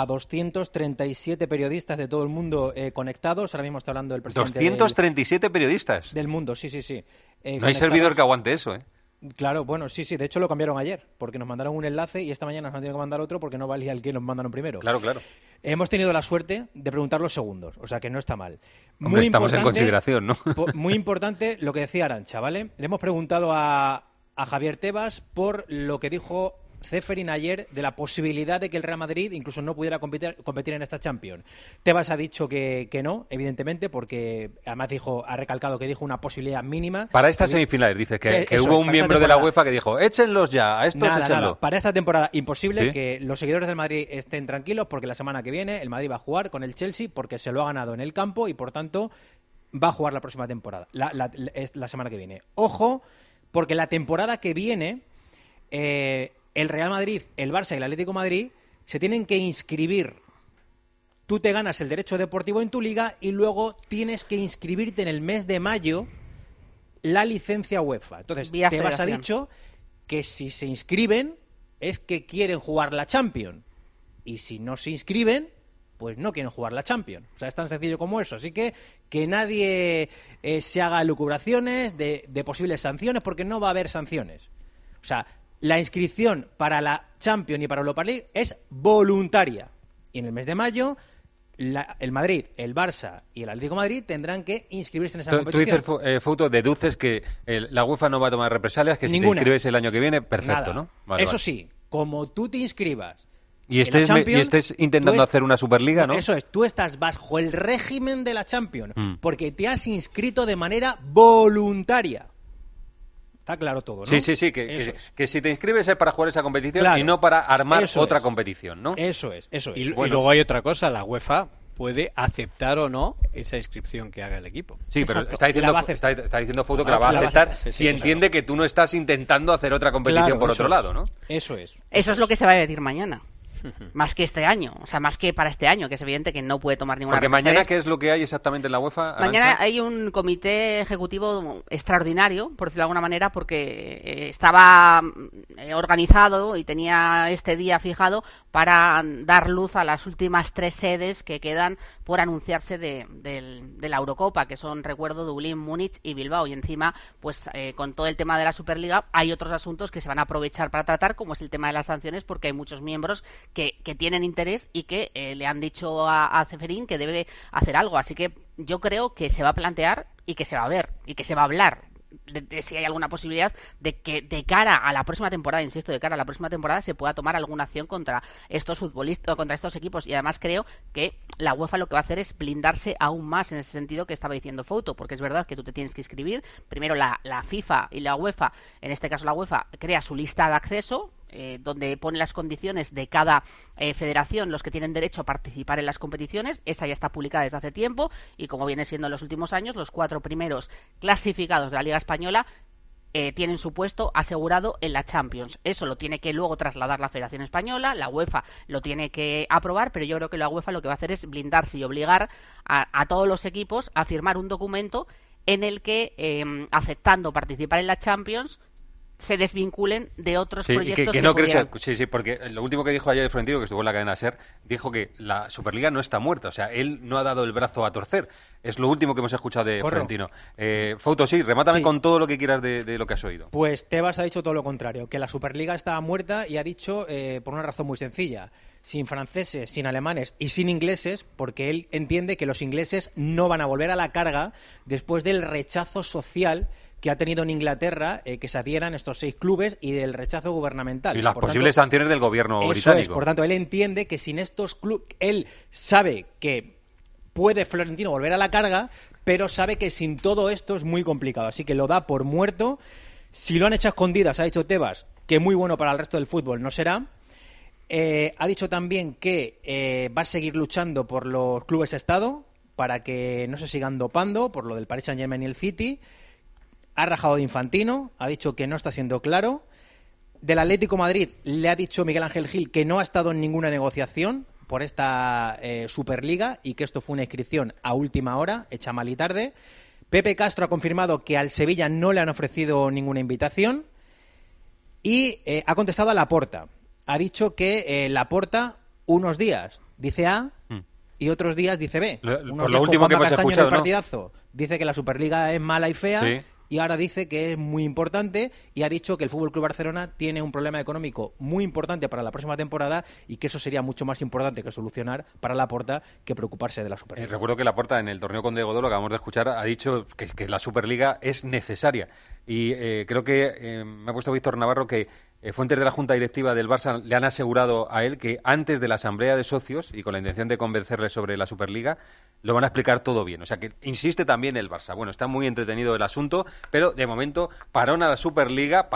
237 periodistas de todo el mundo conectados. Ahora mismo está hablando el presidente 237 periodistas. Del mundo, sí. No hay servidor que aguante eso, ¿eh? Claro, bueno, sí, de hecho lo cambiaron ayer, porque nos mandaron un enlace y esta mañana nos han tenido que mandar otro porque no valía el que nos mandaron primero. Claro. Hemos tenido la suerte de preguntar los segundos, o sea que no está mal. Hombre, estamos en consideración, ¿no? Muy importante lo que decía Arantxa, ¿vale? Le hemos preguntado a Javier Tebas por lo que dijo Ceferin ayer de la posibilidad de que el Real Madrid incluso no pudiera competir en esta Champions. Tebas ha dicho que no, evidentemente, porque además ha recalcado que dijo una posibilidad mínima. Para estas semifinales, dices que hubo un miembro de la UEFA que dijo, échenlos ya, a estos échenlos. Nada. Para esta temporada imposible. ¿Sí? Que los seguidores del Madrid estén tranquilos, porque la semana que viene el Madrid va a jugar con el Chelsea, porque se lo ha ganado en el campo y por tanto va a jugar la próxima temporada, la semana que viene. Ojo, porque la temporada que viene el Real Madrid, el Barça y el Atlético de Madrid se tienen que inscribir. Tú te ganas el derecho deportivo en tu liga y luego tienes que inscribirte en el mes de mayo la licencia UEFA. Entonces, Tebas ha dicho que si se inscriben es que quieren jugar la Champions. Y si no se inscriben, pues no quieren jugar la Champions. O sea, es tan sencillo como eso. Así que nadie se haga elucubraciones de posibles sanciones, porque no va a haber sanciones. O sea, la inscripción para la Champions y para Europa League es voluntaria. Y en el mes de mayo, el Madrid, el Barça y el Atlético de Madrid tendrán que inscribirse en esa competición. Tú dices, Fouto, deduces que la UEFA no va a tomar represalias, que Ninguna. Si te inscribes el año que viene, perfecto, Nada. ¿no? Vale, Eso sí, como tú te inscribas y estés intentando hacer una Superliga, ¿no? Eso es, tú estás bajo el régimen de la Champions, porque te has inscrito de manera voluntaria. Está claro todo, ¿no? Sí, que si te inscribes es para jugar esa competición, claro, y no para armar otra competición, ¿no? Eso es. Y luego hay otra cosa, la UEFA puede aceptar o no esa inscripción que haga el equipo. Sí, pero está diciendo Fouto que la va a aceptar si entiende que tú no estás intentando hacer otra competición por otro lado, ¿no? Eso es. Eso es lo que se va a decir mañana. Más que este año, o sea, más que para este año, que es evidente que no puede tomar ninguna Porque mañana, ¿qué es lo que hay exactamente en la UEFA? Arantxa? Mañana hay un comité ejecutivo extraordinario, por decirlo de alguna manera, porque estaba organizado y tenía este día fijado para dar luz a las últimas 3 sedes que quedan por anunciarse de la Eurocopa, que son, recuerdo, Dublín, Múnich y Bilbao. Y encima, pues con todo el tema de la Superliga, hay otros asuntos que se van a aprovechar para tratar, como es el tema de las sanciones, porque hay muchos miembros que tienen interés y que le han dicho a Ceferín que debe hacer algo. Así que yo creo que se va a plantear y que se va a ver y que se va a hablar de si hay alguna posibilidad de que de cara a la próxima temporada, insisto, de cara a la próxima temporada se pueda tomar alguna acción contra estos futbolistas, contra estos equipos. Y además creo que la UEFA lo que va a hacer es blindarse aún más en ese sentido que estaba diciendo Fouto, porque es verdad que tú te tienes que inscribir. Primero la FIFA y la UEFA, en este caso la UEFA, crea su lista de acceso, donde pone las condiciones de cada federación, los que tienen derecho a participar en las competiciones. Esa ya está publicada desde hace tiempo y, como viene siendo en los últimos años, los 4 primeros clasificados de la Liga Española tienen su puesto asegurado en la Champions. Eso lo tiene que luego trasladar la Federación Española, la UEFA lo tiene que aprobar, pero yo creo que la UEFA lo que va a hacer es blindarse y obligar a todos los equipos a firmar un documento en el que, aceptando participar en la Champions, se desvinculen de otros proyectos que no pudieran... Sí, porque lo último que dijo ayer el Florentino, que estuvo en la cadena SER, dijo que la Superliga no está muerta. O sea, él no ha dado el brazo a torcer. Es lo último que hemos escuchado de Florentino. Fouto, sí, remátame con todo lo que quieras de lo que has oído. Pues Tebas ha dicho todo lo contrario, que la Superliga estaba muerta, y ha dicho por una razón muy sencilla: sin franceses, sin alemanes y sin ingleses, porque él entiende que los ingleses no van a volver a la carga después del rechazo social que ha tenido en Inglaterra que se adhieran estos 6 clubes y del rechazo gubernamental. Y las posibles sanciones del gobierno británico. Por tanto, él entiende que sin estos clubes, él sabe que puede Florentino volver a la carga, pero sabe que sin todo esto es muy complicado. Así que lo da por muerto. Si lo han hecho a escondidas, ha dicho Tebas, que muy bueno para el resto del fútbol no será. Ha dicho también que va a seguir luchando por los clubes Estado para que no se sigan dopando, por lo del Paris Saint-Germain y el City. Ha rajado de Infantino, ha dicho que no está siendo claro. Del Atlético Madrid le ha dicho Miguel Ángel Gil que no ha estado en ninguna negociación por esta Superliga y que esto fue una inscripción a última hora, hecha mal y tarde. Pepe Castro ha confirmado que al Sevilla no le han ofrecido ninguna invitación y ha contestado a Laporta. Ha dicho que Laporta unos días dice A y otros días dice B. Lo último que hemos escuchado, partidazo, dice que la Superliga es mala y fea. Sí. Y ahora dice que es muy importante y ha dicho que el FC Barcelona tiene un problema económico muy importante para la próxima temporada y que eso sería mucho más importante que solucionar para Laporta que preocuparse de la Superliga. Recuerdo que Laporta en el torneo con Godó, lo que acabamos de escuchar, ha dicho que la Superliga es necesaria. Y creo que me ha puesto Víctor Navarro que fuentes de la Junta Directiva del Barça le han asegurado a él que antes de la asamblea de socios y con la intención de convencerle sobre la Superliga lo van a explicar todo bien. O sea que insiste también el Barça. Bueno, está muy entretenido el asunto, pero de momento parón a la Superliga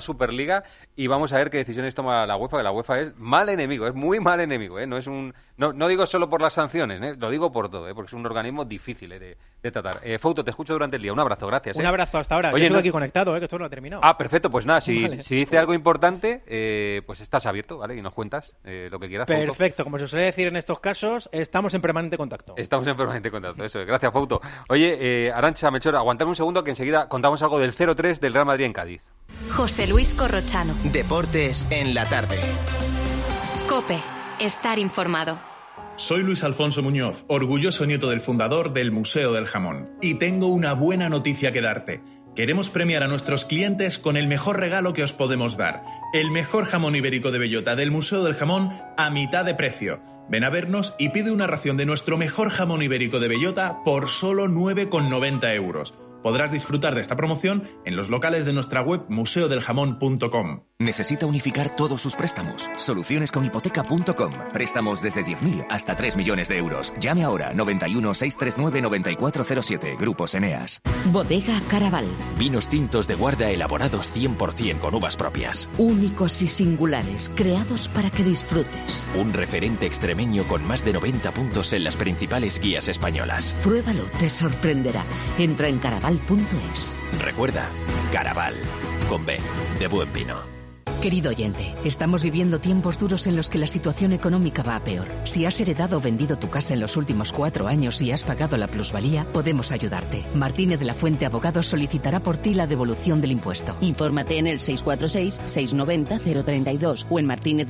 y vamos a ver qué decisiones toma la UEFA, que la UEFA es mal enemigo, es muy mal enemigo, no es no digo solo por las sanciones, lo digo por todo, porque es un organismo difícil de tratar. Fouto, te escucho durante el día. Un abrazo, gracias. Un abrazo hasta ahora. Oye, yo estoy aquí conectado, que esto no ha terminado. Ah, perfecto, pues nada, si Vale. dice algo importante, pues estás abierto, ¿vale? Y nos cuentas lo que quieras. Perfecto, Fouto. Como se suele decir en estos casos, estamos en permanente contacto. Estamos en permanente contacto, eso es. Gracias, Fouto. Oye, Arantxa, Melchor, aguantame un segundo que enseguida contamos algo del 0-3 del Real Madrid en Cádiz. José Luis Corrochano. Deportes en la tarde. COPE. Estar informado. Soy Luis Alfonso Muñoz, orgulloso nieto del fundador del Museo del Jamón. Y tengo una buena noticia que darte. Queremos premiar a nuestros clientes con el mejor regalo que os podemos dar. El mejor jamón ibérico de bellota del Museo del Jamón a mitad de precio. Ven a vernos y pide una ración de nuestro mejor jamón ibérico de bellota por solo 9,90 €. Podrás disfrutar de esta promoción en los locales de nuestra web museodeljamón.com. ¿Necesita unificar todos sus préstamos? Solucionesconhipoteca.com. Préstamos desde 10.000 hasta 3 millones de euros. Llame ahora 91 639 9407. Grupos Eneas. Bodega Caraval. Vinos tintos de guarda elaborados 100% con uvas propias. Únicos y singulares, creados para que disfrutes. Un referente extremeño con más de 90 puntos en las principales guías españolas. Pruébalo, te sorprenderá. Entra en caraval.es. Recuerda, Caraval, con B, de buen vino. Querido oyente, estamos viviendo tiempos duros en los que la situación económica va a peor. Si has heredado o vendido tu casa en los últimos 4 años y has pagado la plusvalía, podemos ayudarte. Martínez de la Fuente Abogados solicitará por ti la devolución del impuesto. Infórmate en el 646-690-032 o en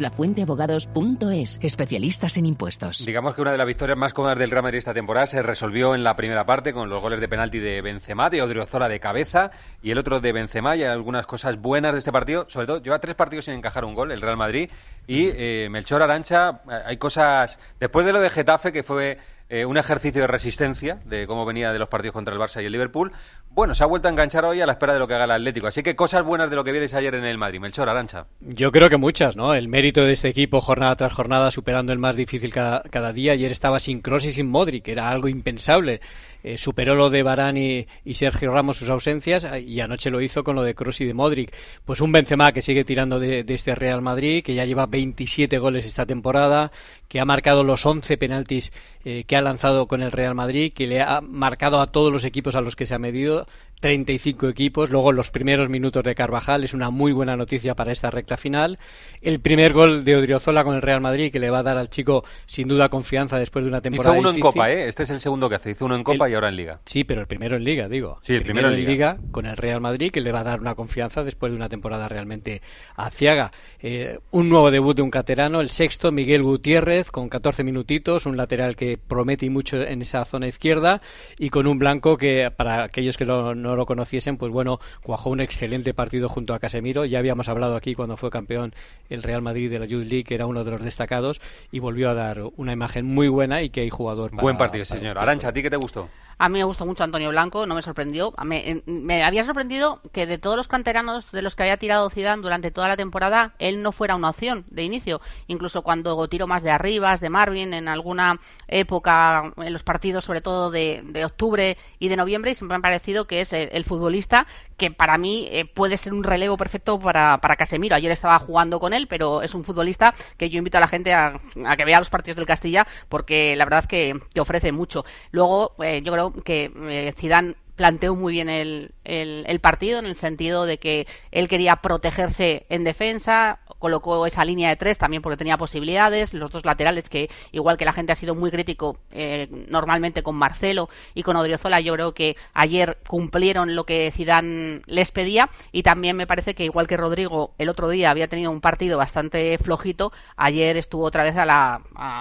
martinezlafuenteabogados.es. Especialistas en impuestos. Digamos que una de las victorias más cómodas del Real Madrid esta temporada se resolvió en la primera parte con los goles de penalti de Benzema, de Odriozola de cabeza y el otro de Benzema. Y hay algunas cosas buenas de este partido, sobre todo lleva 3 partidos sin encajar un gol el Real Madrid y Melchor, Arantxa, hay cosas después de lo de Getafe, que fue un ejercicio de resistencia de cómo venía de los partidos contra el Barça y el Liverpool. Bueno, se ha vuelto a enganchar hoy a la espera de lo que haga el Atlético, así que cosas buenas de lo que vierais ayer en el Madrid. Melchor, Arantxa. Yo creo que muchas, ¿no? El mérito de este equipo jornada tras jornada, superando el más difícil cada día. Ayer estaba sin Kroos y sin Modric, era algo impensable. Superó lo de Varane y Sergio Ramos sus ausencias, y anoche lo hizo con lo de Kroos y de Modric. Pues un Benzema que sigue tirando de este Real Madrid, que ya lleva 27 goles esta temporada, que ha marcado los 11 penaltis que ha lanzado con el Real Madrid, que le ha marcado a todos los equipos a los que se ha medido, 35 equipos. Luego los primeros minutos de Carvajal es una muy buena noticia para esta recta final. El primer gol de Odriozola con el Real Madrid, que le va a dar al chico sin duda confianza después de una temporada difícil. Hizo uno difícil. en Copa, este es el segundo que hace. Hizo uno en Copa y ahora en Liga. Sí, pero el primero en Liga, digo. Sí, el primero en Liga con el Real Madrid, que le va a dar una confianza después de una temporada realmente aciaga. Un nuevo debut de un canterano, el sexto, Miguel Gutiérrez, con 14 minutitos, un lateral que promete y mucho en esa zona izquierda, y con un blanco que, para aquellos que no lo conociesen, pues bueno, cuajó un excelente partido junto a Casemiro. Ya habíamos hablado aquí cuando fue campeón el Real Madrid de la Youth League, que era uno de los destacados, y volvió a dar una imagen muy buena y que hay jugador para... Buen partido, señor. Arantxa, ¿a ti qué te gustó? A mí me gustó mucho Antonio Blanco, no me sorprendió. Me había sorprendido que de todos los canteranos de los que había tirado Zidane durante toda la temporada, él no fuera una opción de inicio. Incluso cuando tiró más de Arribas, de Marvin, en alguna época, en los partidos sobre todo de octubre y de noviembre, y siempre me ha parecido que es el futbolista que para mí puede ser un relevo perfecto para Casemiro. Ayer estaba jugando con él, pero es un futbolista que yo invito a la gente a que vea los partidos del Castilla, porque la verdad que ofrece mucho. Luego, yo creo que Zidane planteó muy bien el partido, en el sentido de que él quería protegerse en defensa, colocó esa línea de 3 también porque tenía posibilidades, los dos laterales que, igual que la gente ha sido muy crítico normalmente con Marcelo y con Odriozola, yo creo que ayer cumplieron lo que Zidane les pedía. Y también me parece que, igual que Rodrigo el otro día había tenido un partido bastante flojito, ayer estuvo otra vez a la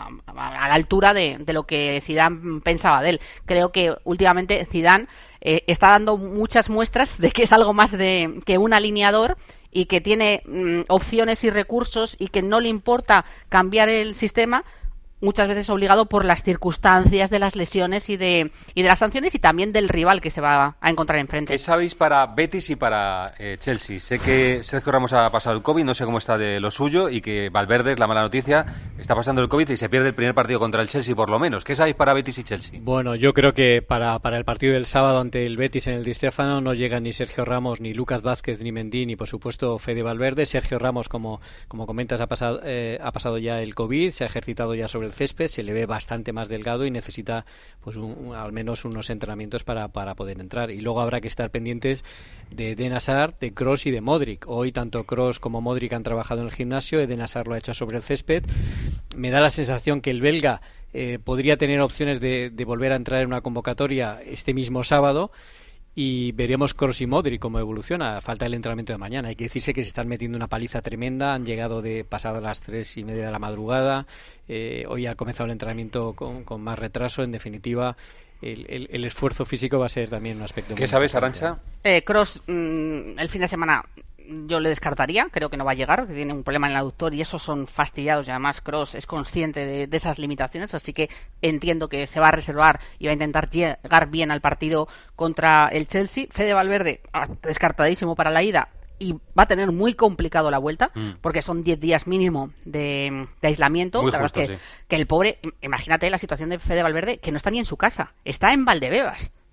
altura de lo que Zidane pensaba de él. Creo que últimamente Zidane está dando muchas muestras de que es algo más que un alineador, y que tiene opciones y recursos, y que no le importa cambiar el sistema, muchas veces obligado por las circunstancias de las lesiones y de las sanciones, y también del rival que se va a encontrar enfrente. ¿Qué sabéis para Betis y para Chelsea? Sé que Sergio Ramos ha pasado el COVID, no sé cómo está de lo suyo, y que Valverde, es la mala noticia, está pasando el COVID y se pierde el primer partido contra el Chelsea por lo menos. ¿Qué sabéis para Betis y Chelsea? Bueno, yo creo que para el partido del sábado ante el Betis en el Di Stéfano no llegan ni Sergio Ramos, ni Lucas Vázquez, ni Mendy, ni por supuesto Fede Valverde. Sergio Ramos, como comentas, ha pasado ya el COVID, se ha ejercitado ya sobre el césped, se le ve bastante más delgado y necesita pues al menos unos entrenamientos para poder entrar. Y luego habrá que estar pendientes de Eden Hazard, de Kroos y de Modric. Hoy tanto Kroos como Modric han trabajado en el gimnasio, Eden Hazard lo ha hecho sobre el césped. Me da la sensación que el belga podría tener opciones de volver a entrar en una convocatoria este mismo sábado, y veremos Kroos y Modric cómo evoluciona. Falta el entrenamiento de mañana. Hay que decirse que se están metiendo una paliza tremenda. Han llegado de pasadas las 3:30 de la madrugada. Hoy ha comenzado el entrenamiento con más retraso. En definitiva, el esfuerzo físico va a ser también un aspecto. ¿Qué sabes, Arantxa? Kroos, el fin de semana yo le descartaría, creo que no va a llegar, que tiene un problema en el aductor y esos son fastidiados, y además Kroos es consciente de esas limitaciones, así que entiendo que se va a reservar y va a intentar llegar bien al partido contra el Chelsea. Fede Valverde, descartadísimo para la ida, y va a tener muy complicado la vuelta, porque son 10 días mínimo de aislamiento. Muy la justo, verdad es que el pobre, imagínate la situación de Fede Valverde, que no está ni en su casa, está en Valdebebas.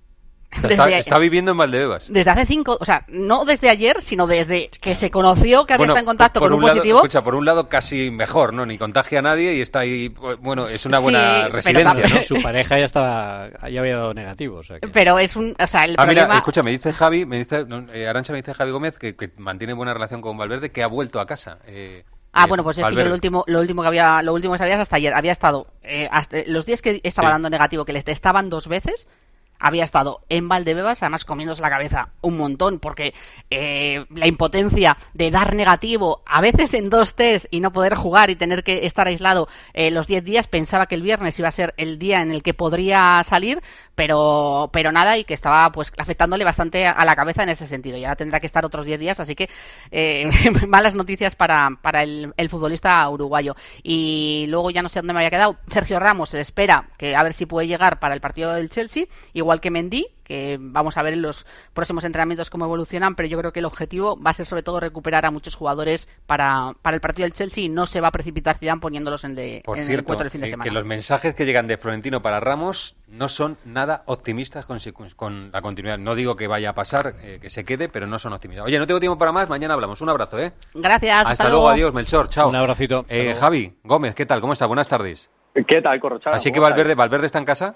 Está viviendo en Valdebebas. Desde hace 5, o sea, no desde ayer, sino desde que se conoció que había estado en contacto con un positivo. Escucha, por un lado casi mejor, ¿no? Ni contagia a nadie y está ahí, bueno, es una buena residencia, ¿no? Su pareja ya había dado negativo, o sea que... Pero es el problema... Mira, escucha, Arantxa me dice Javi Gómez que mantiene buena relación con Valverde, que ha vuelto a casa. Bueno, pues es que yo lo último que sabía es hasta ayer. Había estado, hasta los días que estaba dando negativo, que les testaban 2 veces, había estado en Valdebebas, además comiéndose la cabeza un montón, porque la impotencia de dar negativo, a veces en 2 test y no poder jugar y tener que estar aislado los 10 días, pensaba que el viernes iba a ser el día en el que podría salir, pero nada, y que estaba pues afectándole bastante a la cabeza en ese sentido. Ya tendrá que estar otros 10 días, así que malas noticias para el futbolista uruguayo. Y luego ya no sé dónde me había quedado. Sergio Ramos se espera que a ver si puede llegar para el partido del Chelsea, igual que Mendy, que vamos a ver en los próximos entrenamientos cómo evolucionan, pero yo creo que el objetivo va a ser sobre todo recuperar a muchos jugadores para el partido del Chelsea, y no se va a precipitar Zidane poniéndolos en el encuentro del fin de semana. Que los mensajes que llegan de Florentino para Ramos no son nada optimistas con la continuidad. No digo que vaya a pasar, que se quede, pero no son optimistas. Oye, no tengo tiempo para más, mañana hablamos. Un abrazo, ¿eh? Gracias, hasta luego. Adiós, Melchor, chao. Un abracito. Javi Gómez, ¿qué tal? ¿Cómo está? Buenas tardes. ¿Qué tal, Corrochano? Así que Valverde está en casa.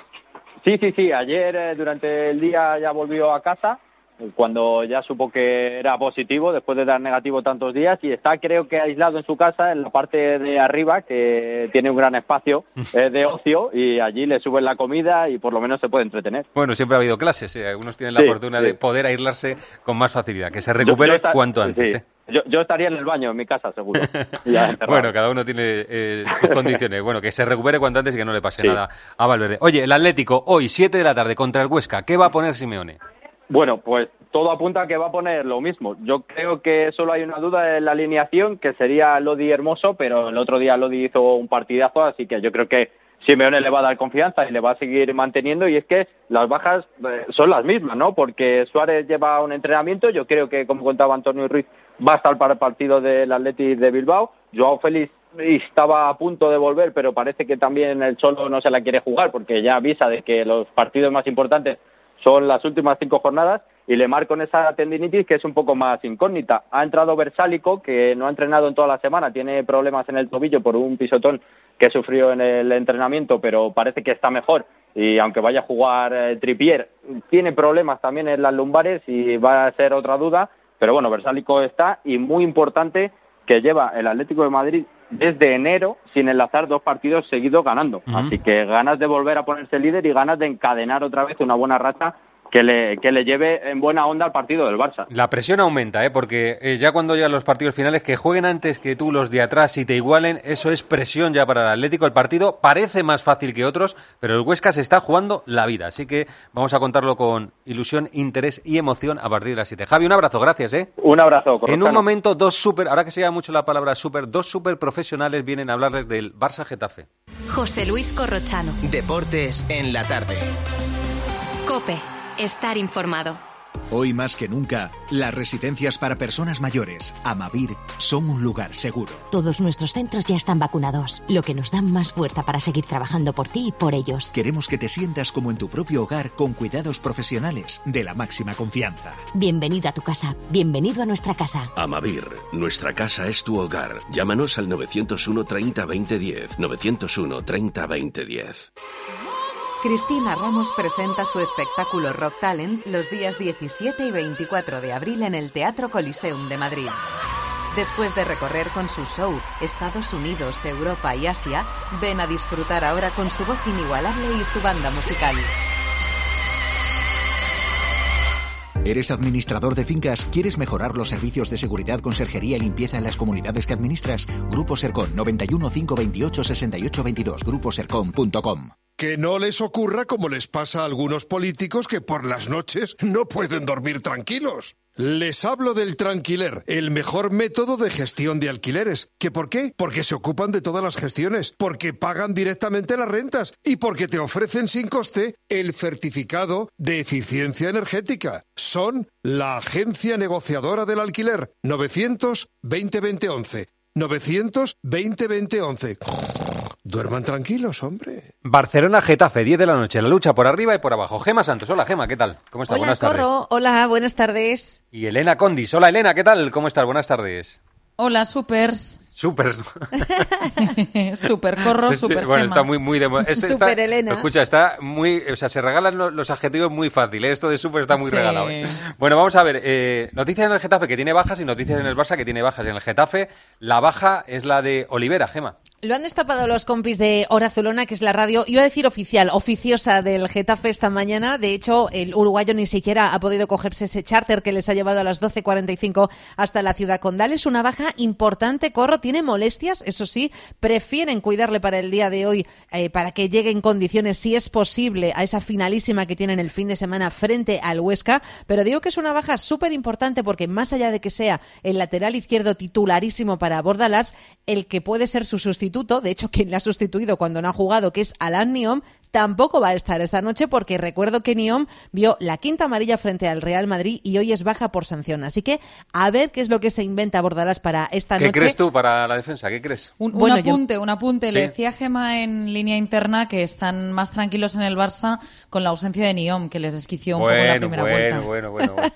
Sí. Ayer durante el día ya volvió a casa, cuando ya supo que era positivo, después de dar negativo tantos días, y está, creo que aislado en su casa, en la parte de arriba, que tiene un gran espacio de ocio, y allí le suben la comida y por lo menos se puede entretener. Bueno, siempre ha habido clases, algunos tienen la fortuna de poder aislarse con más facilidad, que se recupere cuanto antes. Sí. Yo estaría en el baño, en mi casa, seguro. Bueno, cada uno tiene sus condiciones. Bueno, que se recupere cuanto antes y que no le pase nada a Valverde. Oye, el Atlético, hoy, 7 de la tarde, contra el Huesca. ¿Qué va a poner Simeone? Bueno, pues todo apunta a que va a poner lo mismo. Yo creo que solo hay una duda en la alineación, que sería Lodi Hermoso, pero el otro día Lodi hizo un partidazo, así que yo creo que Simeone le va a dar confianza y le va a seguir manteniendo, y es que las bajas son las mismas, ¿no? Porque Suárez lleva un entrenamiento, yo creo que, como contaba Antonio Ruiz, va a estar para el partido del Athletic de Bilbao. Joao Félix estaba a punto de volver, pero parece que también el Cholo no se la quiere jugar, porque ya avisa de que los partidos más importantes son las últimas 5 jornadas, y Lemar con esa tendinitis que es un poco más incógnita. Ha entrado Versálico, que no ha entrenado en toda la semana, tiene problemas en el tobillo por un pisotón que sufrió en el entrenamiento, pero parece que está mejor, y aunque vaya a jugar Trippier, tiene problemas también en las lumbares y va a ser otra duda, pero bueno, Versálico está, y muy importante que lleva el Atlético de Madrid desde enero sin enlazar 2 partidos seguidos ganando, así que ganas de volver a ponerse líder y ganas de encadenar otra vez una buena racha que le lleve en buena onda al partido del Barça. La presión aumenta, porque ya cuando llegan los partidos finales, que jueguen antes que tú los de atrás y te igualen, eso es presión ya para el Atlético. El partido parece más fácil que otros, pero el Huesca se está jugando la vida, así que vamos a contarlo con ilusión, interés y emoción a partir de las 7. Javi, un abrazo, gracias. Un abrazo, Corrochano. En un momento, ahora que se llama mucho la palabra super, 2 super profesionales vienen a hablarles del Barça Getafe. José Luis Corrochano. Deportes en la tarde. COPE. Estar informado. Hoy más que nunca, las residencias para personas mayores, Amavir, son un lugar seguro. Todos nuestros centros ya están vacunados, lo que nos da más fuerza para seguir trabajando por ti y por ellos. Queremos que te sientas como en tu propio hogar, con cuidados profesionales de la máxima confianza. Bienvenido a tu casa, bienvenido a nuestra casa. Amavir, nuestra casa es tu hogar. Llámanos al 901 30 20 10, 901 30 20 10. Cristina Ramos presenta su espectáculo Rock Talent los días 17 y 24 de abril en el Teatro Coliseum de Madrid. Después de recorrer con su show Estados Unidos, Europa y Asia, ven a disfrutar ahora con su voz inigualable y su banda musical. ¿Eres administrador de fincas? ¿Quieres mejorar los servicios de seguridad, conserjería y limpieza en las comunidades que administras? Grupo Sercon, 91 528 68 22, gruposercon.com. Que no les ocurra como les pasa a algunos políticos que por las noches no pueden dormir tranquilos. Les hablo del Tranquiler, el mejor método de gestión de alquileres. ¿Qué por qué? Porque se ocupan de todas las gestiones, porque pagan directamente las rentas y porque te ofrecen sin coste el certificado de eficiencia energética. Son la agencia negociadora del alquiler. 900 20 20 11. 900 20 20 11. Duerman tranquilos, hombre. Barcelona-Getafe, 10 de la noche, la lucha por arriba y por abajo. Gema Santos, hola Gema, ¿qué tal? ¿Cómo estás? Hola, Buenas tardes. Corro, hola, buenas tardes. Y Elena Condis, hola Elena, ¿qué tal? ¿Cómo estás? Buenas tardes. Hola, supers. Súper. Súper Corro, súper Gema. Bueno, está muy de moda. Súper Elena. Escucha, está muy... O sea, se regalan los adjetivos muy fácil, ¿eh? Esto de súper está muy regalado. Bueno, vamos a ver. Noticias en el Getafe que tiene bajas y noticias en el Barça que tiene bajas. En el Getafe, la baja es la de Olivera, Gema. Lo han destapado los compis de Hora Azulona, que es la radio, iba a decir oficiosa del Getafe esta mañana. De hecho, el uruguayo ni siquiera ha podido cogerse ese charter que les ha llevado a las 12:45 hasta la ciudad condal. Es una baja importante, Corro, tiene molestias, eso sí, prefieren cuidarle para el día de hoy, para que llegue en condiciones, si es posible, a esa finalísima que tienen el fin de semana frente al Huesca. Pero digo que es una baja súper importante porque más allá de que sea el lateral izquierdo titularísimo para Bordalás, el que puede ser su sustituto, de hecho quien le ha sustituido cuando no ha jugado, que es Alain Niom, tampoco va a estar esta noche porque recuerdo que Niom vio la quinta amarilla frente al Real Madrid y hoy es baja por sanción. Así que a ver qué es lo que se inventa Bordalás para esta noche. ¿Qué crees tú para la defensa? ¿Qué crees? Un apunte. ¿Sí? Le decía Gema en línea interna que están más tranquilos en el Barça con la ausencia de Niom, que les desquició un poco la primera vuelta. Bueno.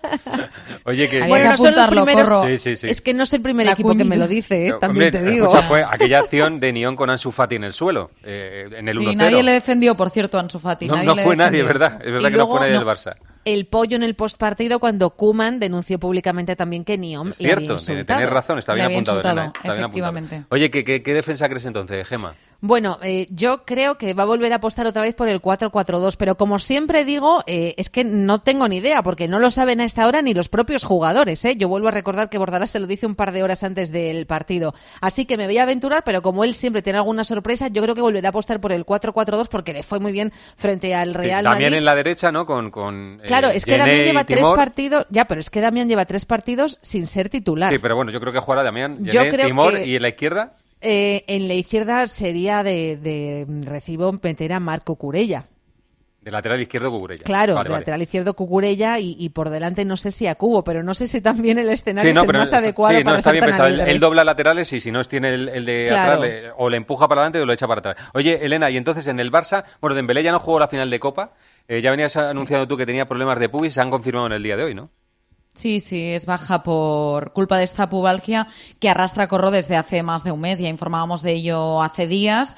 Oye, que... Bueno, no son los primeros. Corro. Sí. Es que no es el primer equipo que me lo dice, también te digo. Escucha, fue aquella acción de Niom con Ansu Fati en el suelo, en el 1-0. Nadie le defendió, por cierto, a Ansu Fati. No fue nadie, ¿verdad? Es verdad que no fue nadie del Barça. El pollo en el postpartido cuando Koeman denunció públicamente también que Niom le había insultado. Tenés razón, está bien apuntado, Elena. Efectivamente. Oye, ¿qué defensa crees entonces, Gema? Bueno, yo creo que va a volver a apostar otra vez por el 4-4-2, pero como siempre digo, es que no tengo ni idea, porque no lo saben a esta hora ni los propios jugadores, ¿eh? Yo vuelvo a recordar que Bordalás se lo dice un par de horas antes del partido, así que me voy a aventurar, pero como él siempre tiene alguna sorpresa, yo creo que volverá a apostar por el 4-4-2 porque le fue muy bien frente al Real Madrid. También en la derecha, ¿no? Claro, es que Damián lleva 3 partidos, pero es que Damián lleva 3 partidos sin ser titular. Sí, pero bueno, yo creo que jugará Damián, Timor y en la izquierda. En la izquierda sería de recibo meter a Marc Cucurella. De lateral izquierdo Cucurella. Claro, lateral izquierdo Cucurella y por delante no sé si a Cubo, pero no sé si también el escenario es el más adecuado para está ser bien tan pensado. Él dobla laterales y si no tiene el de atrás, o le empuja para adelante o lo echa para atrás. Oye, Elena, y entonces en el Barça, bueno, Dembélé ya no jugó la final de Copa, ya venías anunciando tú que tenía problemas de pubis, se han confirmado en el día de hoy, ¿no? Sí, es baja por culpa de esta pubalgia que arrastra Corro desde hace más de un mes. Ya informábamos de ello hace días.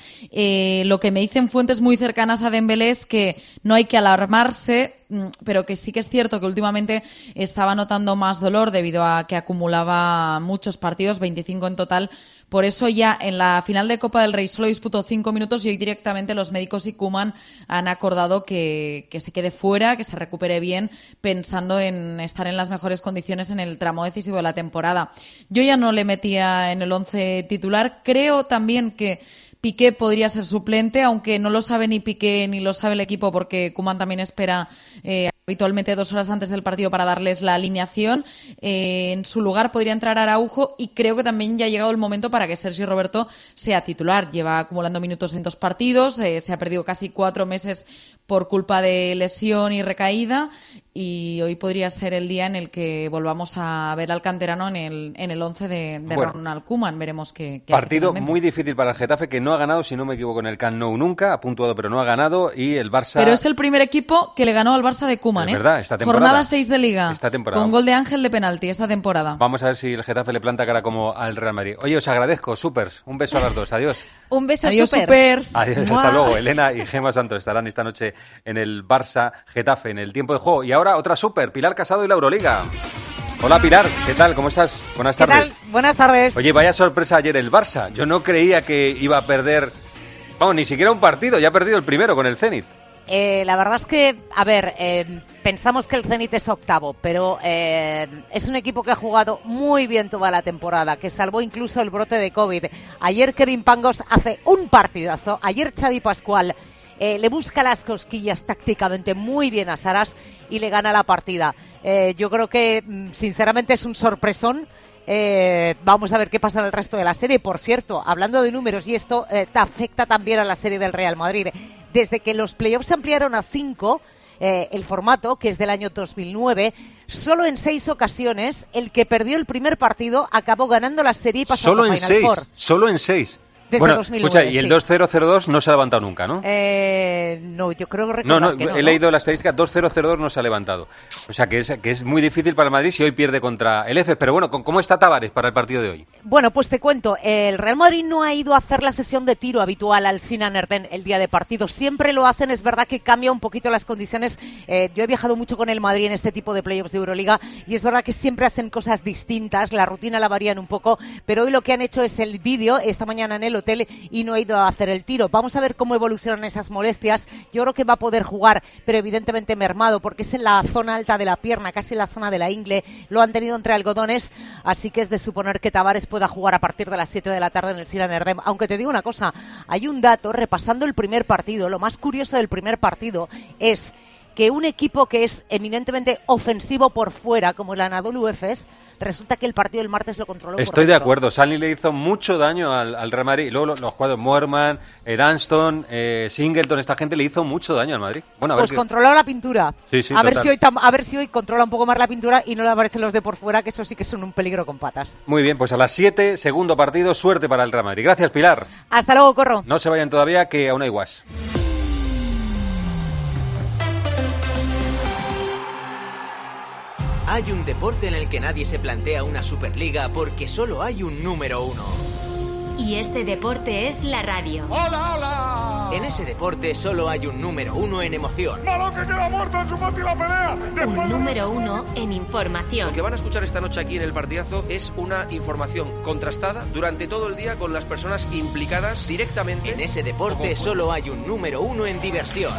Lo que me dicen fuentes muy cercanas a Dembélé es que no hay que alarmarse, pero que sí que es cierto que últimamente estaba notando más dolor debido a que acumulaba muchos partidos, 25 en total. Por eso ya en la final de Copa del Rey solo disputó 5 minutos y hoy directamente los médicos y Koeman han acordado que se quede fuera, que se recupere bien, pensando en estar en las mejores condiciones en el tramo decisivo de la temporada. Yo ya no le metía en el 11 titular. Creo también que Piqué podría ser suplente, aunque no lo sabe ni Piqué ni lo sabe el equipo porque Koeman también espera habitualmente 2 horas antes del partido para darles la alineación. En su lugar podría entrar Araujo y creo que también ya ha llegado el momento para que Sergi Roberto sea titular. Lleva acumulando minutos en 2 partidos, se ha perdido casi 4 meses por culpa de lesión y recaída y hoy podría ser el día en el que volvamos a ver al canterano en el 11 de Ronald Koeman. Veremos qué partido muy difícil para el Getafe, que no ha ganado, si no me equivoco, en el Camp Nou nunca, ha puntuado pero no ha ganado, y el Barça... Pero es el primer equipo que le ganó al Barça de Koeman, es verdad, esta temporada. Jornada 6 de Liga, esta temporada. Con gol de Ángel de penalti esta temporada. Vamos a ver si el Getafe le planta cara como al Real Madrid. Oye, os agradezco, supers, un beso a las dos, adiós. Un beso, adiós, supers. Adiós, hasta luego. Elena y Gema Santos estarán esta noche en el Barça Getafe, en el tiempo de juego. Y ahora otra super, Pilar Casado y la Euroliga. Hola Pilar, ¿qué tal? ¿Cómo estás? Buenas tardes. ¿Qué tal? Buenas tardes. Oye, vaya sorpresa ayer el Barça. Yo no creía que iba a perder, vamos, ni siquiera un partido, ya ha perdido el primero con el Zenit. La verdad es que, pensamos que el Zenit es octavo, pero es un equipo que ha jugado muy bien toda la temporada, que salvó incluso el brote de COVID. Ayer Kevin Pangos hace un partidazo, ayer Xavi Pascual le busca las cosquillas tácticamente muy bien a Saras y le gana la partida. Yo creo que, sinceramente, es un sorpresón. Vamos a ver qué pasa en el resto de la serie. Por cierto, hablando de números, y esto afecta también a la serie del Real Madrid. Desde que los playoffs se ampliaron a 5, el formato, que es del año 2009, solo en 6 ocasiones el que perdió el primer partido acabó ganando la serie y pasando a Final Four. Solo en 6. desde bueno, 2009. Escucha, y el 2-0-0-2 no se ha levantado nunca, ¿no? No, yo creo que No, que no, he leído la estadística, 2-0-0-2 no se ha levantado. O sea, que es muy difícil para el Madrid si hoy pierde contra el EFES. Pero bueno, ¿cómo está Tavares para el partido de hoy? Bueno, pues te cuento, el Real Madrid no ha ido a hacer la sesión de tiro habitual al Sinan Erdem el día de partido. Siempre lo hacen, es verdad que cambia un poquito las condiciones. Yo he viajado mucho con el Madrid en este tipo de playoffs de Euroliga y es verdad que siempre hacen cosas distintas, la rutina la varían un poco, pero hoy lo que han hecho es el vídeo esta mañana en el hotel y no ha ido a hacer el tiro. Vamos a ver cómo evolucionan esas molestias. Yo creo que va a poder jugar, pero evidentemente mermado, porque es en la zona alta de la pierna, casi en la zona de la ingle. Lo han tenido entre algodones, así que es de suponer que Tavares pueda jugar a partir de las 7 de la tarde en el Sinan Erdem. Aunque te digo una cosa, hay un dato, repasando el primer partido, lo más curioso del primer partido es que un equipo que es eminentemente ofensivo por fuera, como el Anadolu Efes, resulta que el partido del martes lo controló. Estoy de acuerdo. Stanley le hizo mucho daño al Real Madrid. Y luego los cuadros Moerman, Dunston, Singleton, esta gente le hizo mucho daño al Madrid. Bueno, pues controló la pintura. Sí, a ver si hoy controla un poco más la pintura y no le aparecen los de por fuera, que eso sí que son un peligro con patas. Muy bien, pues a las 7, segundo partido, suerte para el Real Madrid. Gracias, Pilar. Hasta luego, Corro. No se vayan todavía, que aún hay guas. Hay un deporte en el que nadie se plantea una Superliga porque solo hay un número uno. Y ese deporte es la radio. ¡Hola, hola! En ese deporte solo hay un número uno en emoción. ¡Malo que queda muerto en su mati la pelea! Un número uno en información. Lo que van a escuchar esta noche aquí en el partidazo es una información contrastada durante todo el día con las personas implicadas directamente. En ese deporte solo hay un número uno en diversión.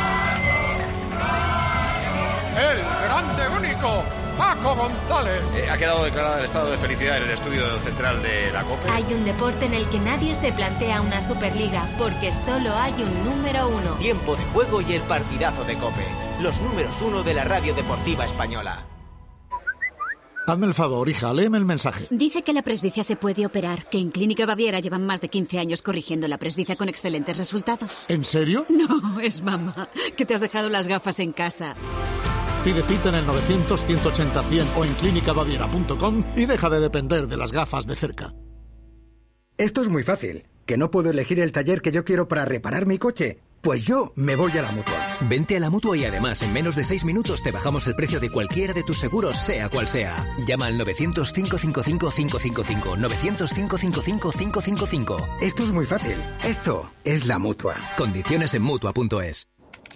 El grande único Paco González. Ha quedado declarado el estado de felicidad en el estudio central de la COPE. Hay un deporte en el que nadie se plantea una Superliga porque solo hay un número uno. Tiempo de juego y el partidazo de COPE. Los números uno de la radio deportiva española. Hazme el favor, hija, léeme el mensaje. Dice que la presbicia se puede operar, que en Clínica Baviera llevan más de 15 años corrigiendo la presbicia con excelentes resultados. ¿En serio? No, es mamá, que te has dejado las gafas en casa. Pide cita en el 900-180-100 o en clínicabaviera.com y deja de depender de las gafas de cerca. Esto es muy fácil. ¿Que no puedo elegir el taller que yo quiero para reparar mi coche? Pues yo me voy a la Mutua. Vente a la Mutua y además en menos de 6 minutos te bajamos el precio de cualquiera de tus seguros, sea cual sea. Llama al 900-555-555. 900-555-555. Esto es muy fácil. Esto es la Mutua. Condiciones en Mutua.es.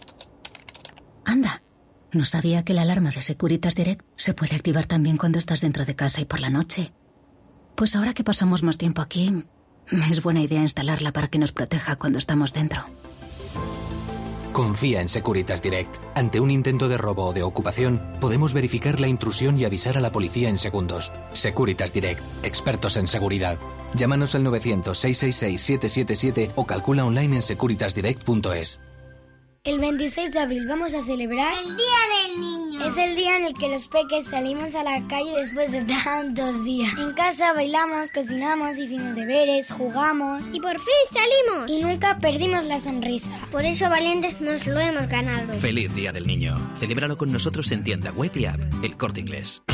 Anda, no sabía que la alarma de Securitas Direct se puede activar también cuando estás dentro de casa y por la noche. Pues ahora que pasamos más tiempo aquí, es buena idea instalarla para que nos proteja cuando estamos dentro. Confía en Securitas Direct. Ante un intento de robo o de ocupación, podemos verificar la intrusión y avisar a la policía en segundos. Securitas Direct, expertos en seguridad. Llámanos al 900-666-777 o calcula online en securitasdirect.es. El 26 de abril vamos a celebrar el Día del Niño. Es el día en el que los peques salimos a la calle después de tantos días. En casa bailamos, cocinamos, hicimos deberes, jugamos y por fin salimos. Y nunca perdimos la sonrisa. Por eso valientes nos lo hemos ganado. Feliz Día del Niño. Celébralo con nosotros en tienda web y app, El Corte Inglés.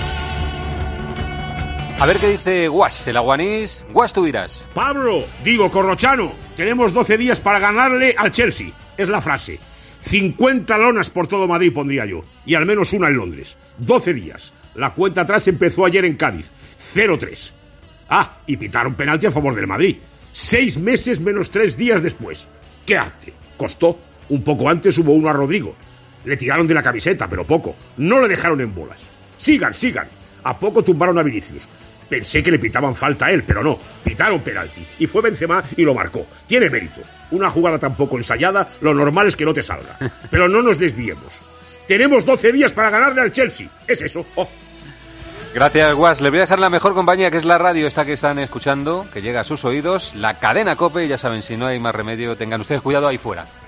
A ver qué dice Guas, el aguanís. Guas, tú dirás. Pablo, digo Corrochano, tenemos 12 días para ganarle al Chelsea. Es la frase. 50 lonas por todo Madrid pondría yo. Y al menos una en Londres. 12 días. La cuenta atrás empezó ayer en Cádiz. 0-3. Ah, y pitaron penalti a favor del Madrid. 6 meses menos 3 días después. ¡Qué arte! Costó. Un poco antes hubo uno a Rodrigo. Le tiraron de la camiseta, pero poco. No le dejaron en bolas. Sigan, sigan. A poco tumbaron a Vinicius. Pensé que le pitaban falta a él, pero no. Pitaron penalti. Y fue Benzema y lo marcó. Tiene mérito. Una jugada tan poco ensayada, lo normal es que no te salga. Pero no nos desviemos. Tenemos 12 días para ganarle al Chelsea. Es eso. Oh. Gracias, Guas. Les voy a dejar la mejor compañía, que es la radio esta que están escuchando, que llega a sus oídos. La cadena COPE. Ya saben, si no hay más remedio, tengan ustedes cuidado ahí fuera.